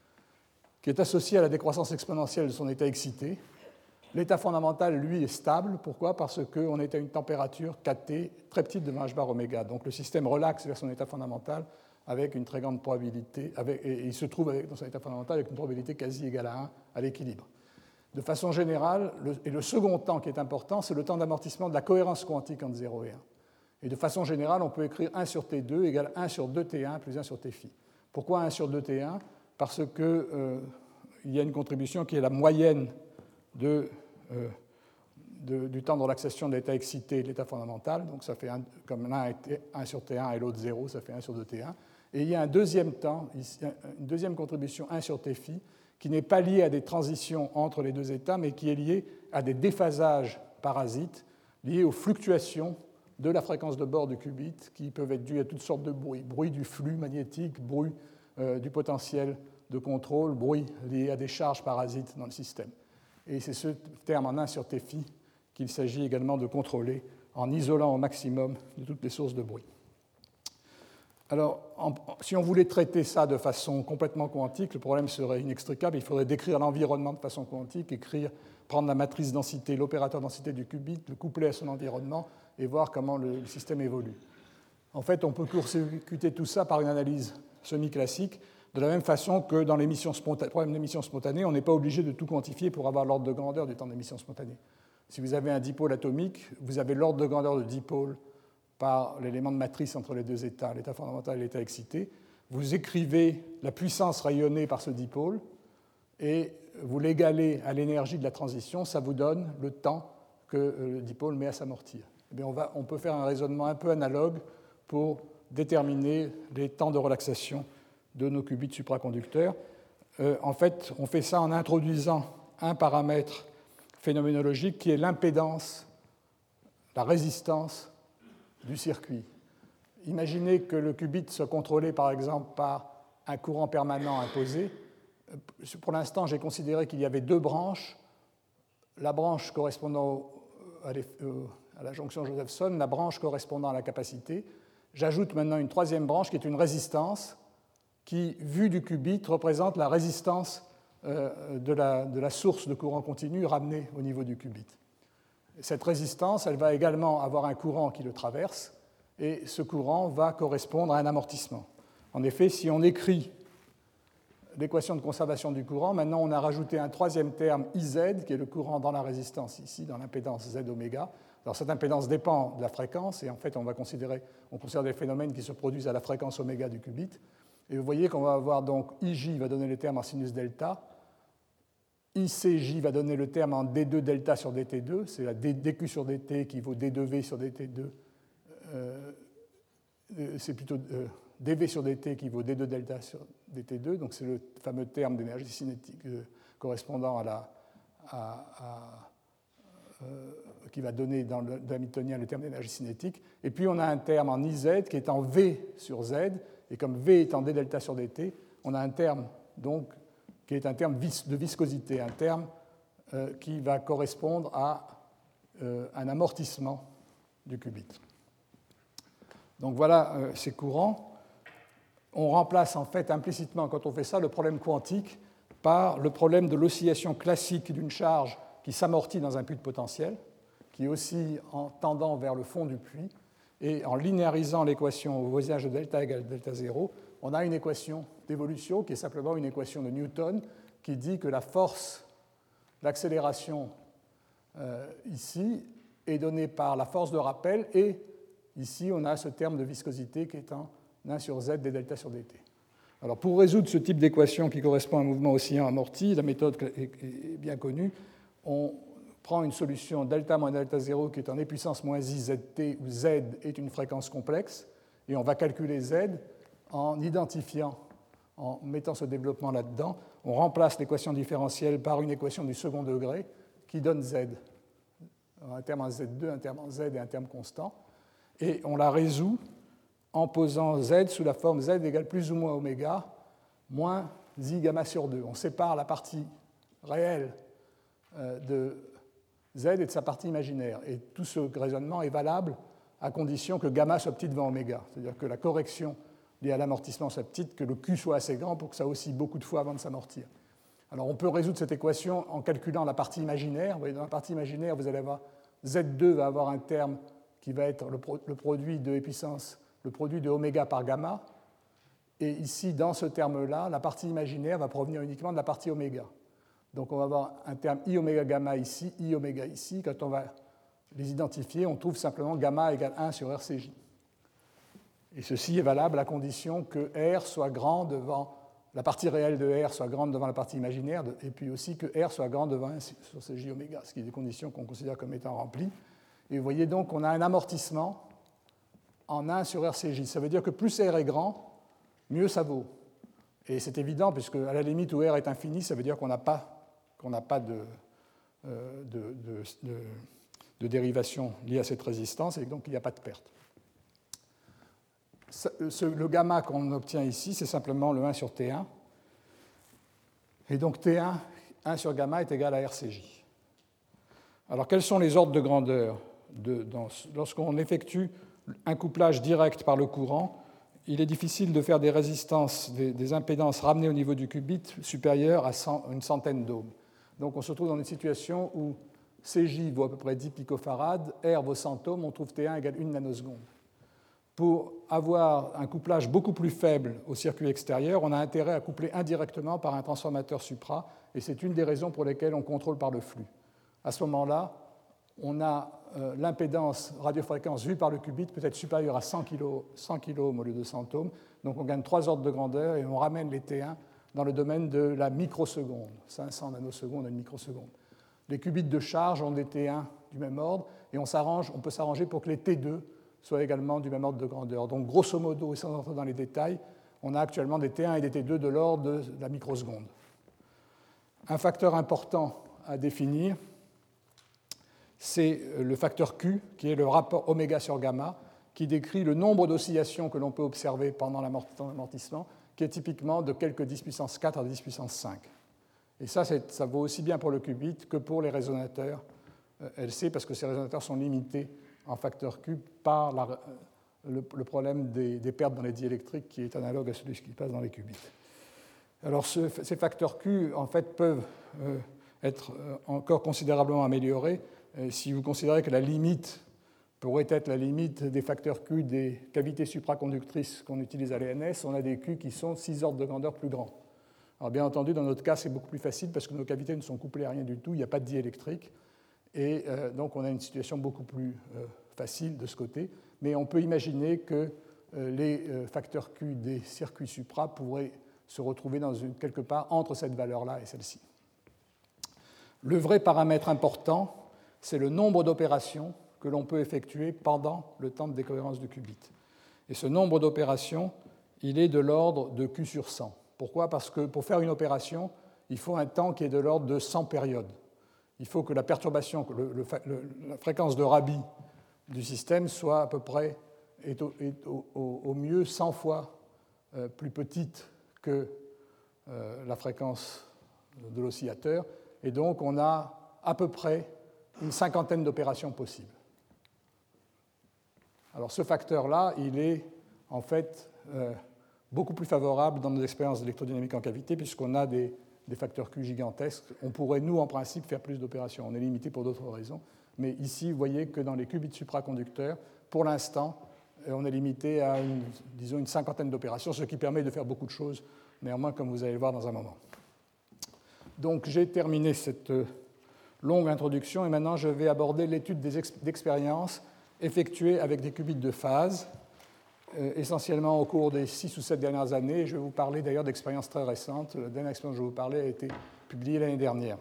qui est associé à la décroissance exponentielle de son état excité. L'état fondamental, lui, est stable. Pourquoi ? Parce qu'on est à une température K T très petite devant h bar oméga. Donc le système relaxe vers son état fondamental avec une très grande probabilité, avec, et il se trouve avec, dans son état fondamental avec une probabilité quasi égale à un à l'équilibre. De façon générale, le, et le second temps qui est important, c'est le temps d'amortissement de la cohérence quantique entre zéro et un. Et de façon générale, on peut écrire un sur T deux égale un sur deux T un plus un sur T phi. Pourquoi un sur deux T un ? Parce qu'il euh, y a une contribution qui est la moyenne de, euh, de, du temps de relaxation de l'état excité et de l'état fondamental. Donc ça fait un, comme l'un est un sur T un et l'autre zéro, ça fait un sur deux T un. Et il y a un deuxième temps, une deuxième contribution un sur T phi, qui n'est pas lié à des transitions entre les deux états, mais qui est lié à des déphasages parasites liés aux fluctuations de la fréquence de bord du qubit, qui peuvent être dues à toutes sortes de bruits. Bruit du flux magnétique, bruit euh, du potentiel de contrôle, bruit lié à des charges parasites dans le système. Et c'est ce terme en un sur T phi qu'il s'agit également de contrôler en isolant au maximum de toutes les sources de bruit. Alors, en, si on voulait traiter ça de façon complètement quantique, le problème serait inextricable. Il faudrait décrire l'environnement de façon quantique, écrire, prendre la matrice densité, l'opérateur densité du qubit, le coupler à son environnement et voir comment le, le système évolue. En fait, on peut court-circuiter tout ça par une analyse semi-classique, de la même façon que dans l'émission spontanée, le problème d'émission spontanée, on n'est pas obligé de tout quantifier pour avoir l'ordre de grandeur du temps d'émission spontanée. Si vous avez un dipôle atomique, vous avez l'ordre de grandeur de dipôle par l'élément de matrice entre les deux états, l'état fondamental et l'état excité. Vous écrivez la puissance rayonnée par ce dipôle et vous l'égalez à l'énergie de la transition, ça vous donne le temps que le dipôle met à s'amortir. Eh bien, on, va, on peut faire un raisonnement un peu analogue pour déterminer les temps de relaxation de nos qubits supraconducteurs. Euh, en fait, on fait ça en introduisant un paramètre phénoménologique qui est l'impédance, la résistance du circuit. Imaginez que le qubit soit contrôlé par exemple par un courant permanent imposé. Pour l'instant, j'ai considéré qu'il y avait deux branches. La branche correspondant à, les, à la jonction Josephson, la branche correspondant à la capacité. J'ajoute maintenant une troisième branche qui est une résistance qui, vue du qubit, représente la résistance de la, de la source de courant continu ramenée au niveau du qubit. Cette résistance, elle va également avoir un courant qui le traverse, et ce courant va correspondre à un amortissement. En effet, si on écrit l'équation de conservation du courant, maintenant on a rajouté un troisième terme I Z, qui est le courant dans la résistance ici, dans l'impédance Z oméga. Alors cette impédance dépend de la fréquence, et en fait on va considérer, on considère des phénomènes qui se produisent à la fréquence oméga du qubit. Et vous voyez qu'on va avoir donc I J va donner le terme en sinus delta, I C J va donner le terme en D deux delta sur D T deux, c'est la D Q sur D T qui vaut D deux V sur D T deux, euh, c'est plutôt euh, D V sur D T qui vaut D deux delta sur D T deux, donc c'est le fameux terme d'énergie cinétique euh, correspondant à la, à, à, euh, qui va donner dans le hamiltonien le terme d'énergie cinétique. Et puis on a un terme en I Z qui est en V sur Z, et comme V est en D delta sur D T, on a un terme donc qui est un terme de viscosité, un terme euh, qui va correspondre à euh, un amortissement du qubit. Donc voilà euh, ces courants. On remplace en fait implicitement, quand on fait ça, le problème quantique par le problème de l'oscillation classique d'une charge qui s'amortit dans un puits de potentiel, qui oscille en tendant vers le fond du puits, et en linéarisant l'équation au voisinage de delta égale delta zéro, on a une équation d'évolution qui est simplement une équation de Newton qui dit que la force, l'accélération euh, ici est donnée par la force de rappel, et ici on a ce terme de viscosité qui est en un sur Z d delta sur dt. Alors pour résoudre ce type d'équation qui correspond à un mouvement oscillant amorti, la méthode est bien connue. On prend une solution delta moins delta zéro qui est en e puissance moins i zt, où Z est une fréquence complexe, et on va calculer Z en identifiant, en mettant ce développement là-dedans. On remplace l'équation différentielle par une équation du second degré qui donne Z. Un terme en Z deux, un terme en Z et un terme constant. Et on la résout en posant Z sous la forme Z égale plus ou moins oméga moins I gamma sur deux. On sépare la partie réelle de Z et de sa partie imaginaire. Et tout ce raisonnement est valable à condition que gamma soit petit devant oméga. C'est-à-dire que la correction liée à l'amortissement soit petite, que le Q soit assez grand pour que ça oscille beaucoup de fois avant de s'amortir. Alors on peut résoudre cette équation en calculant la partie imaginaire. Vous voyez, dans la partie imaginaire, vous allez avoir Z deux va avoir un terme qui va être le, pro, le produit de e puissance, le produit de oméga par gamma. Et ici, dans ce terme-là, la partie imaginaire va provenir uniquement de la partie oméga. Donc on va avoir un terme I oméga gamma ici, I oméga ici. Quand on va les identifier, on trouve simplement gamma égale un sur R C J. Et ceci est valable à condition que R soit grand devant, la partie réelle de R soit grande devant la partie imaginaire, et puis aussi que R soit grand devant un sur C J oméga, ce qui est des conditions qu'on considère comme étant remplies. Et vous voyez donc qu'on a un amortissement en un sur R C J. Ça veut dire que plus R est grand, mieux ça vaut. Et c'est évident, puisque à la limite où R est infini, ça veut dire qu'on n'a pas qu'on n'a pas de, euh, de, de, de, de dérivation liée à cette résistance, et donc il n'y a pas de perte. Ce, le gamma qu'on obtient ici, c'est simplement le un sur T un. Et donc T un, un sur gamma est égal à R C J. Alors quels sont les ordres de grandeur de, dans, lorsqu'on effectue un couplage direct par le courant, il est difficile de faire des résistances, des, des impédances ramenées au niveau du qubit supérieures à cent, une centaine d'ohms. Donc on se trouve dans une situation où C J vaut à peu près dix picofarads, R vaut cent ohms, on trouve T un égale une nanoseconde. Pour avoir un couplage beaucoup plus faible au circuit extérieur, on a intérêt à coupler indirectement par un transformateur supra, et c'est une des raisons pour lesquelles on contrôle par le flux. À ce moment-là, on a euh, l'impédance radiofréquence vue par le qubit peut être supérieure à cent kiloohms au lieu de cent ohms, donc on gagne trois ordres de grandeur et on ramène les T un dans le domaine de la microseconde, cinq cents nanosecondes à une microseconde. Les qubits de charge ont des T un du même ordre, et on, s'arrange, on peut s'arranger pour que les T deux soient également du même ordre de grandeur. Donc grosso modo, et sans entrer dans les détails, on a actuellement des T un et des T deux de l'ordre de la microseconde. Un facteur important à définir, c'est le facteur Q, qui est le rapport oméga sur gamma. qui décrit le nombre d'oscillations que l'on peut observer pendant l'amortissement, qui est typiquement de quelques dix puissance quatre à dix puissance cinq. Et ça, ça vaut aussi bien pour le qubit que pour les résonateurs L C, parce que ces résonateurs sont limités en facteur Q par la, le, le problème des, des pertes dans les diélectriques, qui est analogue à celui qui passe dans les qubits. Alors, ce, ces facteurs Q, en fait, peuvent euh, être encore considérablement améliorés euh, si vous considérez que la limite pourrait être la limite des facteurs Q des cavités supraconductrices qu'on utilise à l'E N S. On a des Q qui sont six ordres de grandeur plus grands. Alors, bien entendu, dans notre cas, c'est beaucoup plus facile parce que nos cavités ne sont couplées à rien du tout, il n'y a pas de diélectrique. Et euh, donc, on a une situation beaucoup plus euh, facile de ce côté. Mais on peut imaginer que euh, les euh, facteurs Q des circuits supra pourraient se retrouver dans une, quelque part entre cette valeur-là et celle-ci. Le vrai paramètre important, c'est le nombre d'opérations que l'on peut effectuer pendant le temps de décohérence du qubit. Et ce nombre d'opérations, il est de l'ordre de Q sur cent. Pourquoi ? Parce que pour faire une opération, il faut un temps qui est de l'ordre de cent périodes. Il faut que la perturbation, que le, le, le, la fréquence de Rabi du système soit à peu près, est au, est au, au, au mieux cent fois euh, plus petite que euh, la fréquence de l'oscillateur. Et donc, on a à peu près une cinquantaine d'opérations possibles. Alors, ce facteur-là, il est en fait euh, beaucoup plus favorable dans nos expériences d'électrodynamique en cavité, puisqu'on a des, des facteurs Q gigantesques. On pourrait, nous, en principe, faire plus d'opérations. On est limité pour d'autres raisons. Mais ici, vous voyez que dans les qubits supraconducteurs, pour l'instant, on est limité à, une, disons, une cinquantaine d'opérations, ce qui permet de faire beaucoup de choses, néanmoins, comme vous allez le voir dans un moment. Donc, j'ai terminé cette longue introduction, et maintenant, je vais aborder l'étude d'expériences effectuées avec des qubits de phase, euh, essentiellement au cours des six ou sept dernières années. Je vais vous parler d'ailleurs d'expériences très récentes. La dernière expérience dont je vais vous parler a été publiée l'année dernière.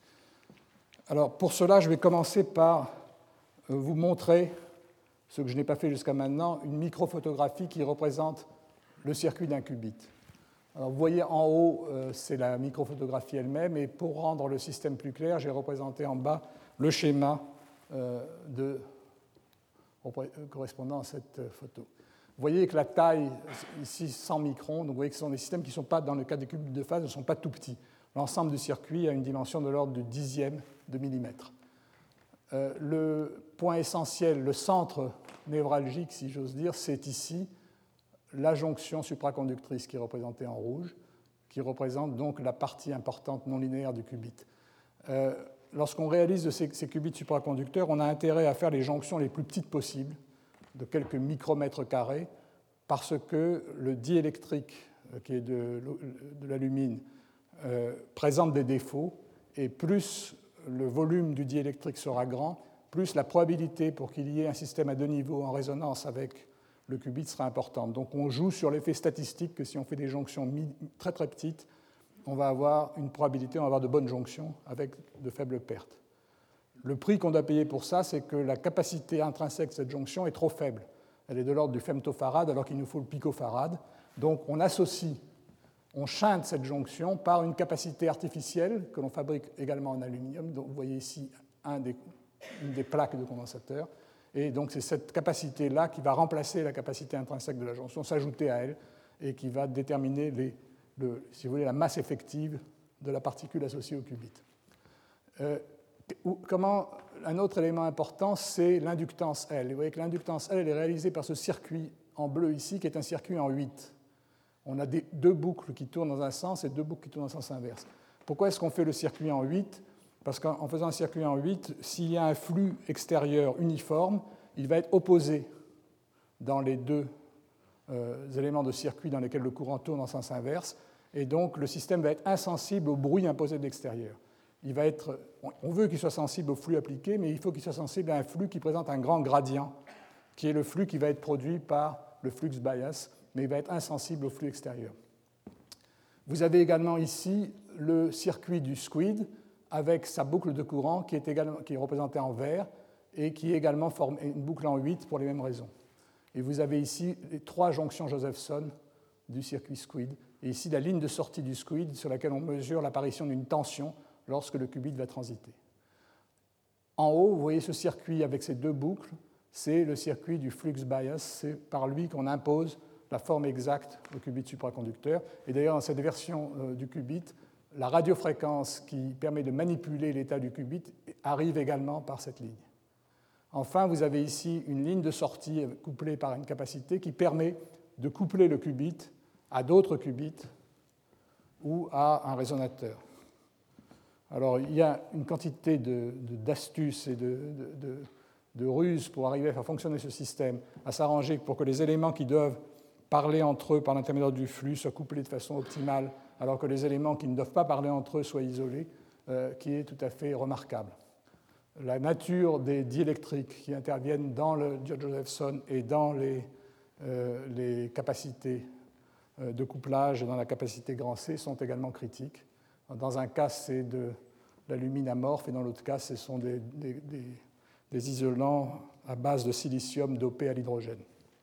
Alors, pour cela, je vais commencer par vous montrer, ce que je n'ai pas fait jusqu'à maintenant, une microphotographie qui représente le circuit d'un qubit. Alors, vous voyez en haut, euh, c'est la microphotographie elle-même, et pour rendre le système plus clair, j'ai représenté en bas le schéma euh, de, correspondant à cette photo. Vous voyez que la taille, ici, cent microns, donc vous voyez que ce sont des systèmes qui ne sont pas, dans le cas des qubits de phase, ne sont pas tout petits. L'ensemble du circuit a une dimension de l'ordre du dixième de millimètre. Euh, le point essentiel, le centre névralgique, si j'ose dire, c'est ici la jonction supraconductrice qui est représentée en rouge, qui représente donc la partie importante non linéaire du qubit. Euh, lorsqu'on réalise de ces, ces qubits supraconducteurs, on a intérêt à faire les jonctions les plus petites possibles, de quelques micromètres carrés, parce que le diélectrique, qui est de, de l'alumine, euh, présente des défauts, et plus le volume du diélectrique sera grand, plus la probabilité pour qu'il y ait un système à deux niveaux en résonance avec le qubit sera importante. Donc on joue sur l'effet statistique que si on fait des jonctions très très petites, on va avoir une probabilité, on va avoir de bonnes jonctions avec de faibles pertes. Le prix qu'on doit payer pour ça, c'est que la capacité intrinsèque de cette jonction est trop faible. Elle est de l'ordre du femtofarad alors qu'il nous faut le picofarad. Donc on associe, on chinte cette jonction par une capacité artificielle que l'on fabrique également en aluminium. Donc vous voyez ici un des, une des plaques de condensateur. Et donc c'est cette capacité-là qui va remplacer la capacité intrinsèque de la jonction, s'ajouter à elle, et qui va déterminer les, le, si vous voulez, la masse effective de la particule associée au qubit. Euh, comment, un autre élément important, c'est l'inductance L. Vous voyez que l'inductance L elle est réalisée par ce circuit en bleu ici, qui est un circuit en huit. On a des, deux boucles qui tournent dans un sens et deux boucles qui tournent dans le sens inverse. Pourquoi est-ce qu'on fait le circuit en huit ? Parce qu'en faisant un circuit en huit, s'il y a un flux extérieur uniforme, il va être opposé dans les deux euh, éléments de circuit dans lesquels le courant tourne en sens inverse, et donc le système va être insensible au bruit imposé de l'extérieur. Il va être, on veut qu'il soit sensible au flux appliqué, mais il faut qu'il soit sensible à un flux qui présente un grand gradient, qui est le flux qui va être produit par le flux bias, mais il va être insensible au flux extérieur. Vous avez également ici le circuit du squid, avec sa boucle de courant qui est, également, qui est représentée en vert et qui est également formée, une boucle en huit pour les mêmes raisons. Et vous avez ici les trois jonctions Josephson du circuit squid. Et ici, la ligne de sortie du squid sur laquelle on mesure l'apparition d'une tension lorsque le qubit va transiter. En haut, vous voyez ce circuit avec ces deux boucles. c'est le circuit du flux bias. C'est par lui qu'on impose la forme exacte au qubit supraconducteur. Et d'ailleurs, dans cette version euh, du qubit, la radiofréquence qui permet de manipuler l'état du qubit arrive également par cette ligne. Enfin, vous avez ici une ligne de sortie couplée par une capacité qui permet de coupler le qubit à d'autres qubits ou à un résonateur. Alors, il y a une quantité de, de, d'astuces et de, de, de, de ruses pour arriver à faire fonctionner ce système, à s'arranger pour que les éléments qui doivent parler entre eux par l'intermédiaire du flux soient couplés de façon optimale, alors que les éléments qui ne doivent pas parler entre eux soient isolés, euh, qui est tout à fait remarquable. La nature des diélectriques qui interviennent dans le Josephson et dans les, euh, les capacités de couplage et dans la capacité grand C sont également critiques. Dans un cas, c'est de l'alumine amorphe et dans l'autre cas, ce sont des, des, des, des isolants à base de silicium dopé à l'hydrogène.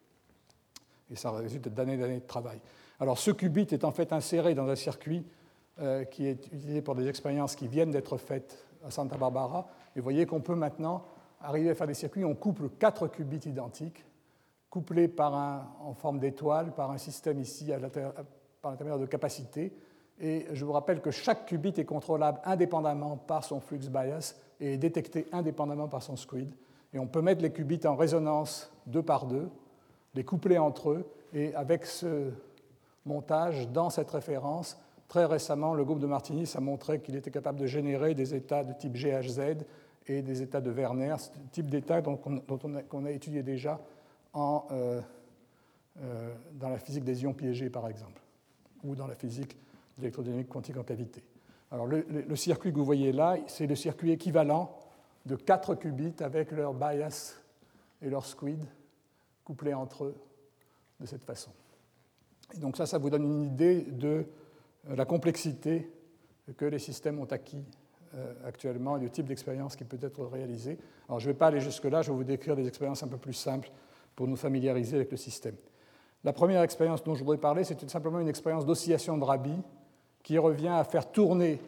Et ça résulte d'années et d'années de travail. Alors, ce qubit est en fait inséré dans un circuit euh, qui est utilisé pour des expériences qui viennent d'être faites à Santa Barbara. Et vous voyez qu'on peut maintenant arriver à faire des circuits où on couple quatre qubits identiques, couplés par un, en forme d'étoile par un système ici à par l'intermédiaire de capacités. Et je vous rappelle que chaque qubit est contrôlable indépendamment par son flux bias et est détecté indépendamment par son squid. Et on peut mettre les qubits en résonance deux par deux, les coupler entre eux, et avec ce montage, dans cette référence, très récemment, le groupe de Martinis a montré qu'il était capable de générer des états de type G H Z et des états de Werner, ce type d'état dont on a, qu'on a étudié déjà en, euh, euh, dans la physique des ions piégés, par exemple, ou dans la physique de l'électrodynamique quantique en cavité. Alors, le, le, le circuit que vous voyez là, c'est le circuit équivalent de quatre qubits avec leur bias et leur squid couplés entre eux de cette façon. Et donc ça, ça vous donne une idée de la complexité que les systèmes ont acquis euh, actuellement et du type d'expérience qui peut être réalisé. Alors, je ne vais pas aller jusque-là, je vais vous décrire des expériences un peu plus simples pour nous familiariser avec le système. La première expérience dont je voudrais parler, c'est simplement une expérience d'oscillation de Rabi qui revient à faire tourner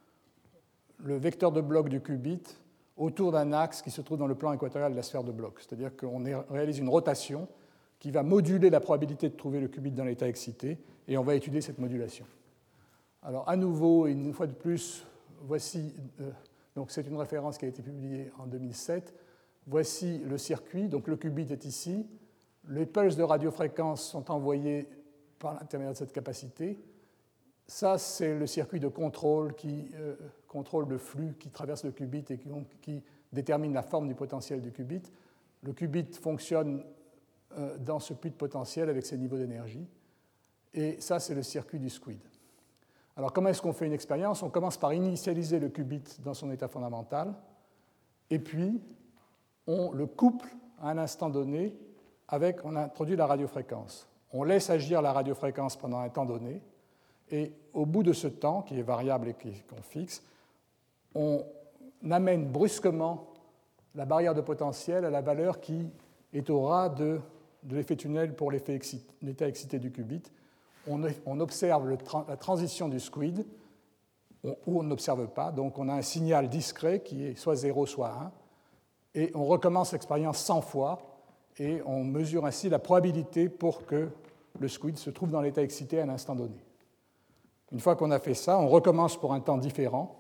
le vecteur de bloc du qubit autour d'un axe qui se trouve dans le plan équatorial de la sphère de bloc. C'est-à-dire qu'on réalise une rotation qui va moduler la probabilité de trouver le qubit dans l'état excité, et on va étudier cette modulation. Alors, à nouveau, une fois de plus, voici, euh, donc c'est une référence qui a été publiée en deux mille sept. Voici le circuit, donc le qubit est ici. Les pulses de radiofréquence sont envoyées par l'intermédiaire de cette capacité. Ça, c'est le circuit de contrôle qui euh, contrôle le flux qui traverse le qubit et qui, qui détermine la forme du potentiel du qubit. Le qubit fonctionne euh, dans ce puits de potentiel avec ses niveaux d'énergie. Et ça, c'est le circuit du squid. Alors, comment est-ce qu'on fait une expérience? On commence par initialiser le qubit dans son état fondamental, et puis on le couple à un instant donné avec, on introduit la radiofréquence. On laisse agir la radiofréquence pendant un temps donné, et au bout de ce temps, qui est variable et qu'on fixe, on amène brusquement la barrière de potentiel à la valeur qui est au ras de, de l'effet tunnel pour l'état excité, excité du qubit. On, on observe le, la transition du squid, on, ou on n'observe pas, donc on a un signal discret qui est soit zéro, soit un, et on recommence l'expérience cent fois, et on mesure ainsi la probabilité pour que le squid se trouve dans l'état excité à un instant donné. Une fois qu'on a fait ça, on recommence pour un temps différent,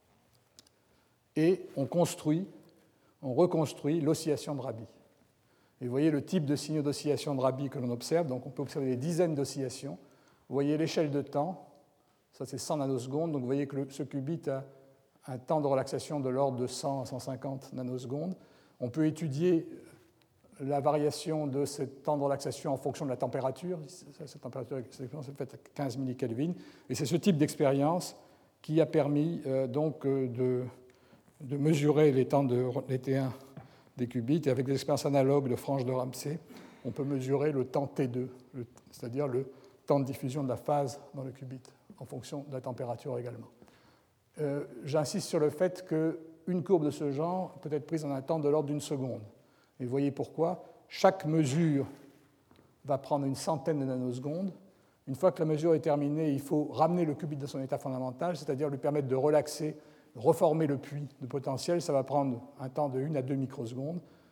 et on construit, on reconstruit l'oscillation de Rabi. Et vous voyez le type de signaux d'oscillation de Rabi que l'on observe, donc on peut observer des dizaines d'oscillations. Vous voyez l'échelle de temps, ça c'est cent nanosecondes, donc vous voyez que le, ce qubit a un temps de relaxation de l'ordre de cent à cent cinquante nanosecondes. On peut étudier la variation de ce temps de relaxation en fonction de la température. Cette température est faite à quinze millikelvin. Et c'est ce type d'expérience qui a permis euh, donc euh, de, de mesurer les temps de les T un des qubits. Et avec des expériences analogues de franges de Ramsey, on peut mesurer le temps T deux, le, c'est-à-dire le temps de diffusion de la phase dans le qubit, en fonction de la température également. Euh, j'insiste sur le fait qu'une courbe de ce genre peut être prise en un temps de l'ordre d'une seconde. Et vous voyez pourquoi. Chaque mesure va prendre une centaine de nanosecondes. Une fois que la mesure est terminée, il faut ramener le qubit dans son état fondamental, c'est-à-dire lui permettre de relaxer, de reformer le puits de potentiel. Ça va prendre un temps de une à deux microsecondes.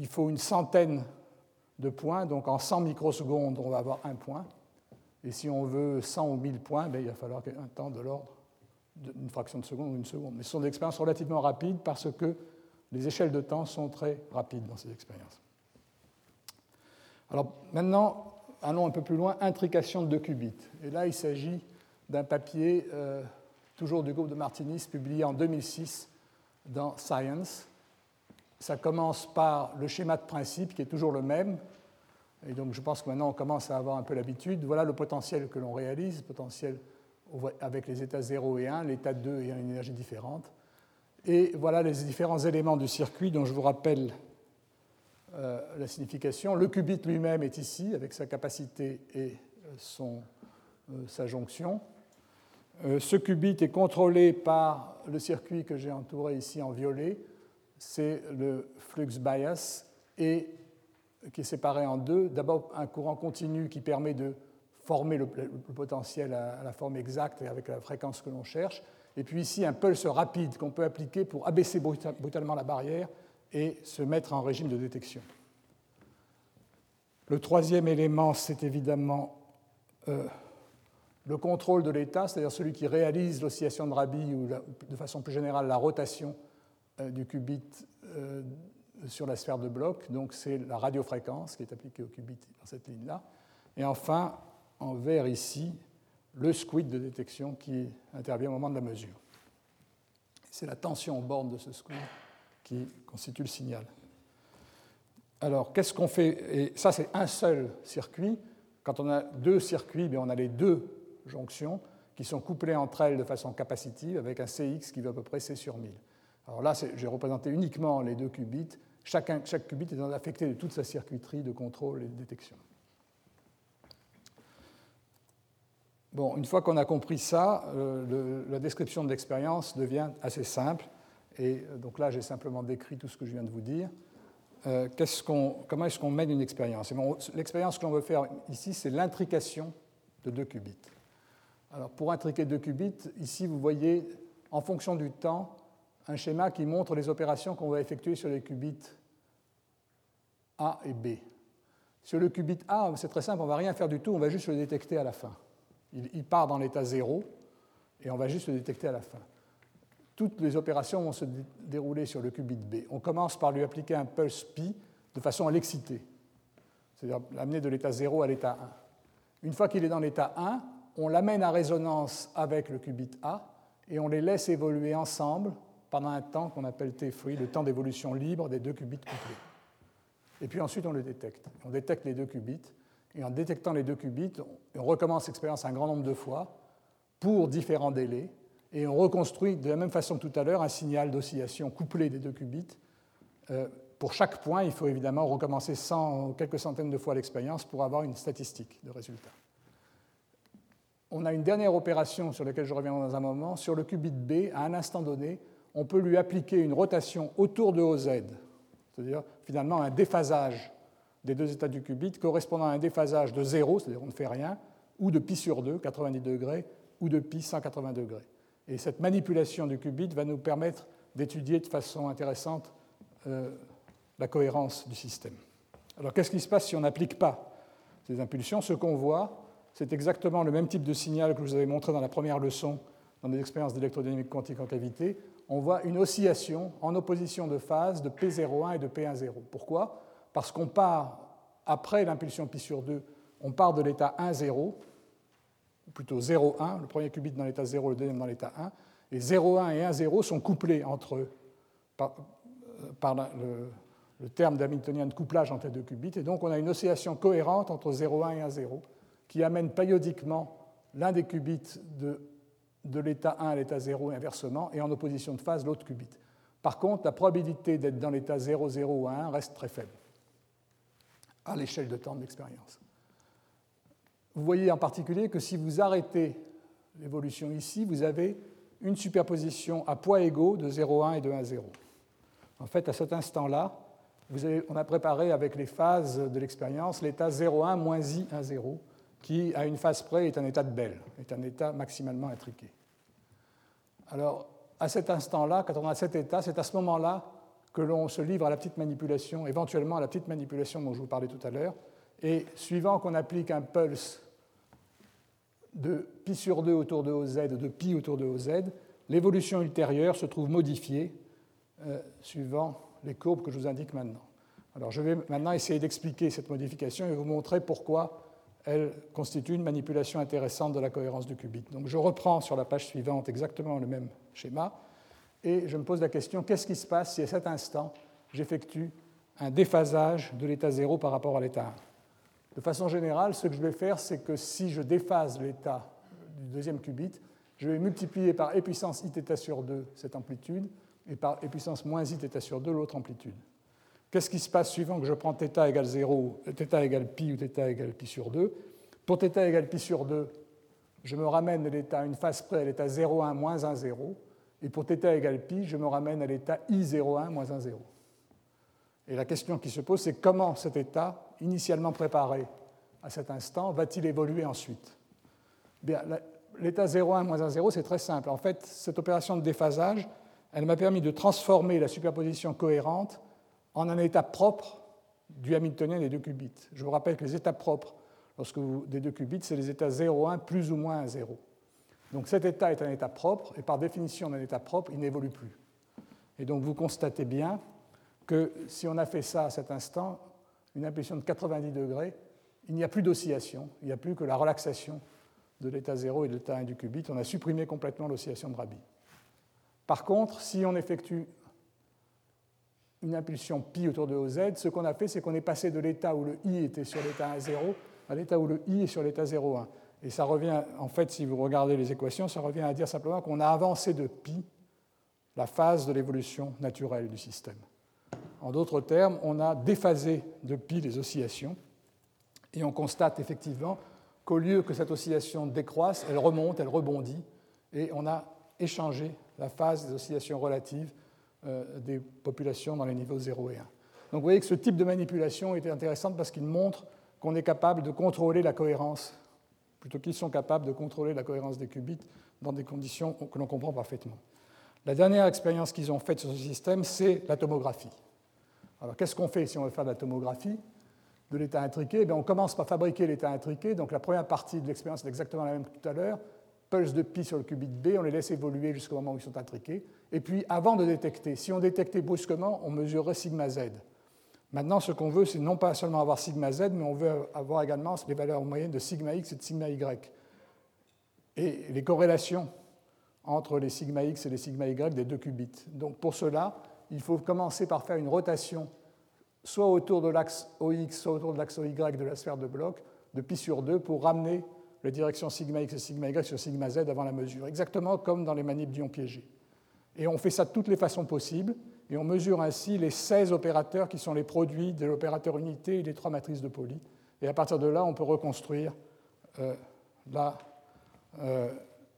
il faut une centaine de points, donc en cent microsecondes, on va avoir un point. Et si on veut cent ou mille points, ben, il va falloir un temps de l'ordre d'une fraction de seconde ou une seconde. Mais ce sont des expériences relativement rapides parce que les échelles de temps sont très rapides dans ces expériences. Alors maintenant, allons un peu plus loin, intrication de deux qubits. Et là, il s'agit d'un papier, euh, toujours du groupe de Martinis, publié en deux mille six dans Science. Ça commence par le schéma de principe qui est toujours le même. Et donc je pense que maintenant on commence à avoir un peu l'habitude. Voilà le potentiel que l'on réalise, le potentiel avec les états zéro et un, l'état deux ayant une énergie différente. Et voilà les différents éléments du circuit dont je vous rappelle euh, la signification. Le qubit lui-même est ici avec sa capacité et son, euh, sa jonction. Euh, ce qubit est contrôlé par le circuit que j'ai entouré ici en violet. C'est le flux bias, et qui est séparé en deux. D'abord, un courant continu qui permet de former le, le, le potentiel à, à la forme exacte et avec la fréquence que l'on cherche. Et puis ici, un pulse rapide qu'on peut appliquer pour abaisser brutalement la barrière et se mettre en régime de détection. Le troisième élément, c'est évidemment euh, le contrôle de l'état, c'est-à-dire celui qui réalise l'oscillation de Rabi ou la, de façon plus générale la rotation du qubit euh, sur la sphère de bloc. Donc c'est la radiofréquence qui est appliquée au qubit dans cette ligne-là. Et enfin, en vert ici, le squid de détection qui intervient au moment de la mesure. C'est la tension en borne de ce squid qui constitue le signal. Alors, qu'est-ce qu'on fait? Et ça, c'est un seul circuit. Quand on a deux circuits, bien, on a les deux jonctions qui sont couplées entre elles de façon capacitive avec un C X qui vaut à peu près C sur mille. Alors là, j'ai représenté uniquement les deux qubits. Chacun, chaque qubit est affecté de toute sa circuiterie de contrôle et de détection. Bon, une fois qu'on a compris ça, euh, le, la description de l'expérience devient assez simple. Et donc là, j'ai simplement décrit tout ce que je viens de vous dire. Euh, qu'est-ce qu'on, comment est-ce qu'on mène une expérience? Bon, l'expérience que l'on veut faire ici, c'est l'intrication de deux qubits. Alors, pour intriquer deux qubits, ici, vous voyez, en fonction du temps, un schéma qui montre les opérations qu'on va effectuer sur les qubits A et B. Sur le qubit A, c'est très simple, on ne va rien faire du tout, on va juste le détecter à la fin. Il, il part dans l'état zéro et on va juste le détecter à la fin. Toutes les opérations vont se dé- dérouler sur le qubit B. On commence par lui appliquer un pulse pi de façon à l'exciter, c'est-à-dire l'amener de l'état zéro à l'état un. Une fois qu'il est dans l'état un, on l'amène à résonance avec le qubit A et on les laisse évoluer ensemble pendant un temps qu'on appelle T-free, le temps d'évolution libre des deux qubits couplés. Et puis ensuite, on le détecte. On détecte les deux qubits, et en détectant les deux qubits, on recommence l'expérience un grand nombre de fois pour différents délais, et on reconstruit de la même façon que tout à l'heure un signal d'oscillation couplé des deux qubits. Euh, pour chaque point, il faut évidemment recommencer cent, quelques centaines de fois l'expérience pour avoir une statistique de résultat. On a une dernière opération sur laquelle je reviendrai dans un moment. Sur le qubit B, à un instant donné, on peut lui appliquer une rotation autour de O Z, c'est-à-dire finalement un déphasage des deux états du qubit correspondant à un déphasage de zéro, c'est-à-dire on ne fait rien, ou de pi sur deux, quatre-vingt-dix degrés, ou de pi, cent quatre-vingts degrés. Et cette manipulation du qubit va nous permettre d'étudier de façon intéressante euh, la cohérence du système. Alors qu'est-ce qui se passe si on n'applique pas ces impulsions? Ce qu'on voit, c'est exactement le même type de signal que je vous avais montré dans la première leçon dans des expériences d'électrodynamique quantique en cavité. On voit une oscillation en opposition de phase de P zéro un et de P un zéro. Pourquoi? Parce qu'on part, après l'impulsion pi sur deux, on part de l'état un zéro, ou plutôt zéro un, le premier qubit dans l'état zéro, le deuxième dans l'état un, et zéro un et un zéro sont couplés entre eux par, par la, le, le terme d'hamiltonien de couplage entre les deux qubits, et donc on a une oscillation cohérente entre zéro un et un zéro qui amène périodiquement l'un des qubits de de l'état un à l'état zéro et inversement, et en opposition de phase, l'autre qubit. Par contre, la probabilité d'être dans l'état zéro, zéro ou un reste très faible à l'échelle de temps de l'expérience. Vous voyez en particulier que si vous arrêtez l'évolution ici, vous avez une superposition à poids égaux de zéro un et de un zéro. En fait, à cet instant-là, vous avez, on a préparé avec les phases de l'expérience l'état zéro un moins I un zéro, qui, à une phase près, est un état de Bell, est un état maximalement intriqué. Alors, à cet instant-là, quand on a cet état, c'est à ce moment-là que l'on se livre à la petite manipulation, éventuellement à la petite manipulation dont je vous parlais tout à l'heure, et suivant qu'on applique un pulse de pi sur deux autour de O Z, de pi autour de O Z, l'évolution ultérieure se trouve modifiée euh, suivant les courbes que je vous indique maintenant. Alors je vais maintenant essayer d'expliquer cette modification et vous montrer pourquoi elle constitue une manipulation intéressante de la cohérence du qubit. Donc je reprends sur la page suivante exactement le même schéma et je me pose la question, qu'est-ce qui se passe si à cet instant j'effectue un déphasage de l'état zéro par rapport à l'état un? De façon générale, ce que je vais faire, c'est que si je déphase l'état du deuxième qubit, je vais multiplier par e puissance iθ sur deux cette amplitude et par e puissance moins iθ sur deux l'autre amplitude. Qu'est-ce qui se passe suivant que je prends θ égale zéro, θ égale pi ou θ égale pi sur deux? Pour θ égale pi sur deux, je me ramène à l'état une phase près à l'état zéro virgule un moins un, zéro. Et pour θ égale pi, je me ramène à l'état i zéro virgule un moins un, zéro. Et la question qui se pose, c'est comment cet état, initialement préparé à cet instant, va-t-il évoluer ensuite? Bien, l'état zéro virgule un moins un, zéro, c'est très simple. En fait, cette opération de déphasage, elle m'a permis de transformer la superposition cohérente en un état propre du hamiltonien des deux qubits. Je vous rappelle que les états propres lorsque vous, des deux qubits, c'est les états zéro virgule un plus ou moins un zéro. Donc cet état est un état propre, et par définition d'un état propre, il n'évolue plus. Et donc vous constatez bien que si on a fait ça à cet instant, une impulsion de quatre-vingt-dix degrés, il n'y a plus d'oscillation, il n'y a plus que la relaxation de l'état zéro et de l'état un du qubit. On a supprimé complètement l'oscillation de Rabi. Par contre, si on effectue une impulsion pi autour de O Z, ce qu'on a fait, c'est qu'on est passé de l'état où le i était sur l'état un zéro à l'état où le i est sur l'état zéro un. Et ça revient, en fait, si vous regardez les équations, ça revient à dire simplement qu'on a avancé de pi la phase de l'évolution naturelle du système. En d'autres termes, on a déphasé de pi les oscillations et on constate effectivement qu'au lieu que cette oscillation décroisse, elle remonte, elle rebondit et on a échangé la phase des oscillations relatives euh, des populations dans les niveaux zéro et un. Donc vous voyez que ce type de manipulation est intéressant parce qu'il montre qu'on est capable de contrôler la cohérence, plutôt qu'ils sont capables de contrôler la cohérence des qubits dans des conditions que l'on comprend parfaitement. La dernière expérience qu'ils ont faite sur ce système, c'est la tomographie. Alors, qu'est-ce qu'on fait si on veut faire de la tomographie de l'état intriqué? Bien, on commence par fabriquer l'état intriqué. Donc, la première partie de l'expérience est exactement la même que tout à l'heure. Pulse de pi sur le qubit B, on les laisse évoluer jusqu'au moment où ils sont intriqués. Et puis, avant de détecter, si on détectait brusquement, on mesurerait sigma z. Maintenant, ce qu'on veut, c'est non pas seulement avoir sigma z, mais on veut avoir également les valeurs moyennes de sigma x et de sigma y. Et les corrélations entre les sigma x et les sigma y des deux qubits. Donc, pour cela, il faut commencer par faire une rotation soit autour de l'axe O X, soit autour de l'axe O Y de la sphère de Bloch, de pi sur deux, pour ramener les directions sigma x et sigma y sur sigma z avant la mesure, exactement comme dans les manips d'ions piégés. Et on fait ça de toutes les façons possibles, et on mesure ainsi les seize opérateurs qui sont les produits de l'opérateur unité et les trois matrices de Pauli. Et à partir de là, on peut reconstruire euh, la, euh,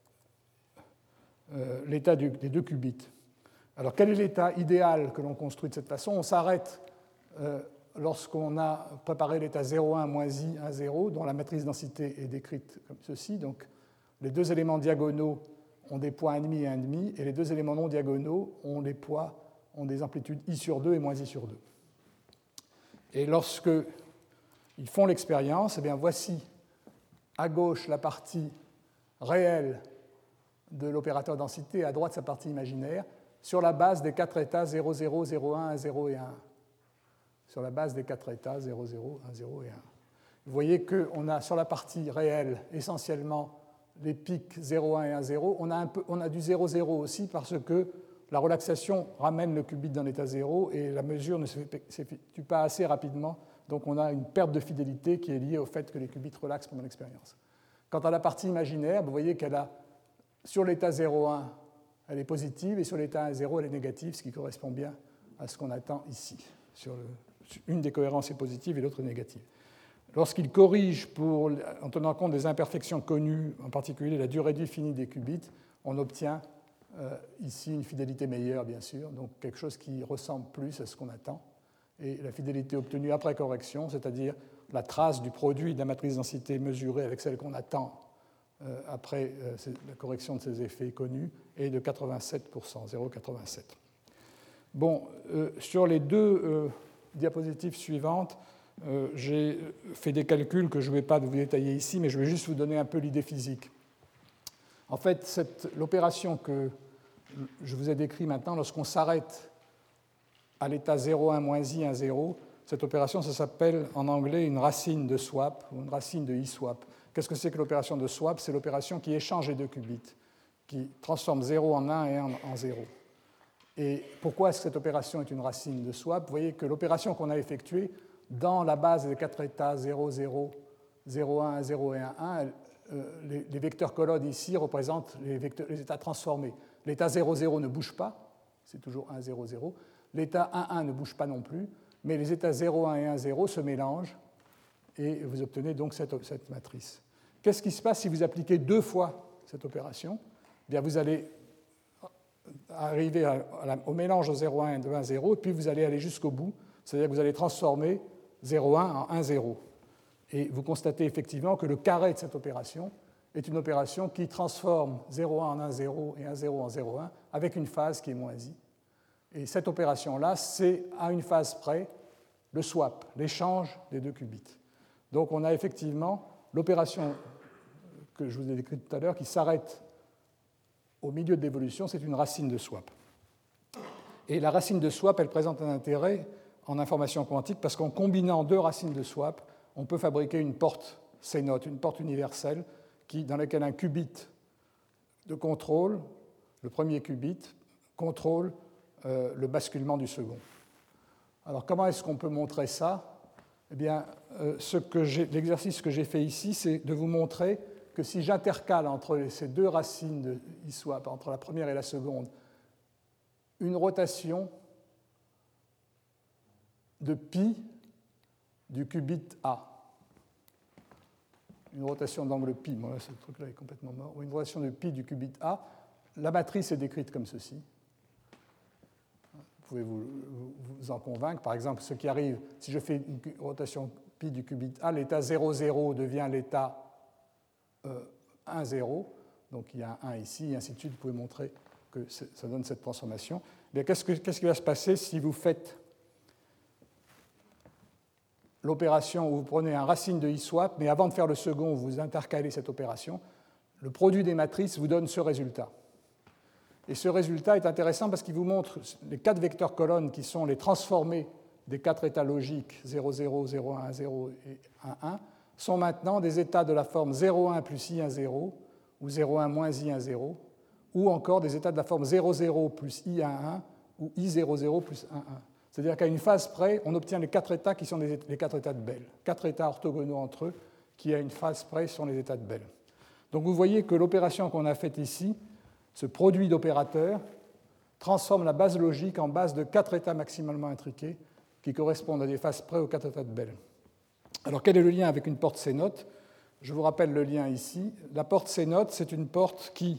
euh, l'état du, des deux qubits. Alors, quel est l'état idéal que l'on construit de cette façon? On s'arrête euh, lorsqu'on a préparé l'état zéro virgule un moins i un zéro, dont la matrice densité est décrite comme ceci. Donc, les deux éléments diagonaux ont des poids un virgule cinq et un virgule cinq, et les deux éléments non diagonaux ont des poids, ont des amplitudes i sur deux et moins i sur deux. Et lorsqu'ils font l'expérience, eh bien, voici à gauche la partie réelle de l'opérateur densité, à droite sa partie imaginaire, sur la base des quatre états zéro, zéro, zéro, un, un, zéro et un. Sur la base des quatre états zéro, zéro, un, zéro et un. Vous voyez qu'on a sur la partie réelle essentiellement les pics zéro, un et un, zéro. On a, un peu, on a du zéro, zéro aussi parce que la relaxation ramène le qubit dans l'état zéro et la mesure ne s'effectue pas assez rapidement. Donc on a une perte de fidélité qui est liée au fait que les qubits relaxent pendant l'expérience. Quant à la partie imaginaire, vous voyez qu'elle a, sur l'état zéro, un, elle est positive, et sur l'état un zéro, elle est négative, ce qui correspond bien à ce qu'on attend ici. Sur le, une des cohérences est positive et l'autre est négative. Lorsqu'il corrige pour, en tenant compte des imperfections connues, en particulier la durée de vie finie des qubits, on obtient euh, ici une fidélité meilleure, bien sûr, donc quelque chose qui ressemble plus à ce qu'on attend. Et la fidélité obtenue après correction, c'est-à-dire la trace du produit de la matrice densité mesurée avec celle qu'on attend euh, après euh, la correction de ces effets connus, est de quatre-vingt-sept pour cent, zéro virgule quatre-vingt-sept. Bon, euh, sur les deux euh, diapositives suivantes, euh, j'ai fait des calculs que je ne vais pas vous détailler ici, mais je vais juste vous donner un peu l'idée physique. En fait, l'opération que je vous ai décrite maintenant, lorsqu'on s'arrête à l'état zéro, un moins i, un, zéro, cette opération, ça s'appelle en anglais une racine de swap ou une racine de i-swap. Qu'est-ce que c'est que l'opération de swap? C'est l'opération qui échange les deux qubits, qui transforme zéro en un et un en zéro. Et pourquoi est-ce que cette opération est une racine de swap? Vous voyez que l'opération qu'on a effectuée dans la base des quatre états zéro, zéro, zéro, un, zéro et un, un, euh, les, les vecteurs colonnes ici représentent les, vecteurs, les états transformés. L'état zéro, zéro ne bouge pas, c'est toujours un, zéro, zéro. L'état un, un ne bouge pas non plus, mais les états zéro, un et un, zéro se mélangent et vous obtenez donc cette, cette matrice. Qu'est-ce qui se passe si vous appliquez deux fois cette opération? Eh bien, vous allez arriver à, à la, au mélange au zéro, un, deux, un, zéro, et puis vous allez aller jusqu'au bout, c'est-à-dire que vous allez transformer zéro, un en un, zéro. Et vous constatez effectivement que le carré de cette opération est une opération qui transforme zéro, un en un, zéro et un, zéro en zéro, un avec une phase qui est moins i. Et cette opération-là, c'est à une phase près le swap, l'échange des deux qubits. Donc on a effectivement l'opération que je vous ai décrite tout à l'heure qui s'arrête au milieu de l'évolution, c'est une racine de swap. Et la racine de swap, elle présente un intérêt en information quantique parce qu'en combinant deux racines de swap, on peut fabriquer une porte C-zéro, une porte universelle qui, dans laquelle un qubit de contrôle, le premier qubit, contrôle euh, le basculement du second. Alors comment est-ce qu'on peut montrer ça? Eh bien, euh, ce que j'ai, l'exercice que j'ai fait ici, c'est de vous montrer que si j'intercale entre ces deux racines de I-swap, entre la première et la seconde, une rotation de pi du qubit A, une rotation d'angle pi, bon là ce truc-là est complètement mort, une rotation de pi du qubit A, la matrice est décrite comme ceci. Vous pouvez vous, vous en convaincre. Par exemple, ce qui arrive, si je fais une rotation pi du qubit A, l'état zéro, zéro devient l'état euh, un, zéro, donc il y a un un ici, et ainsi de suite. Vous pouvez montrer que ça donne cette transformation. Mais qu'est-ce, que, qu'est-ce qui va se passer si vous faites l'opération où vous prenez un racine de I-swap, mais avant de faire le second, vous intercalez cette opération? Le produit des matrices vous donne ce résultat. Et ce résultat est intéressant parce qu'il vous montre les quatre vecteurs colonnes qui sont les transformés des quatre états logiques zéro, zéro, zéro, un, zéro et un, un, sont maintenant des états de la forme zéro, un plus i, un, zéro, ou zéro, un moins i, un, zéro, ou encore des états de la forme zéro, zéro plus i, un, un, ou i, zéro, zéro plus un, un. C'est-à-dire qu'à une phase près, on obtient les quatre états qui sont les quatre états de Bell. Quatre états orthogonaux entre eux qui, à une phase près, sont les états de Bell. Donc vous voyez que l'opération qu'on a faite ici, ce produit d'opérateurs, transforme la base logique en base de quatre états maximalement intriqués qui correspondent à des phases près aux quatre états de Bell. Alors quel est le lien avec une porte C-zéro? Je vous rappelle le lien ici. La porte C-zéro, c'est une porte qui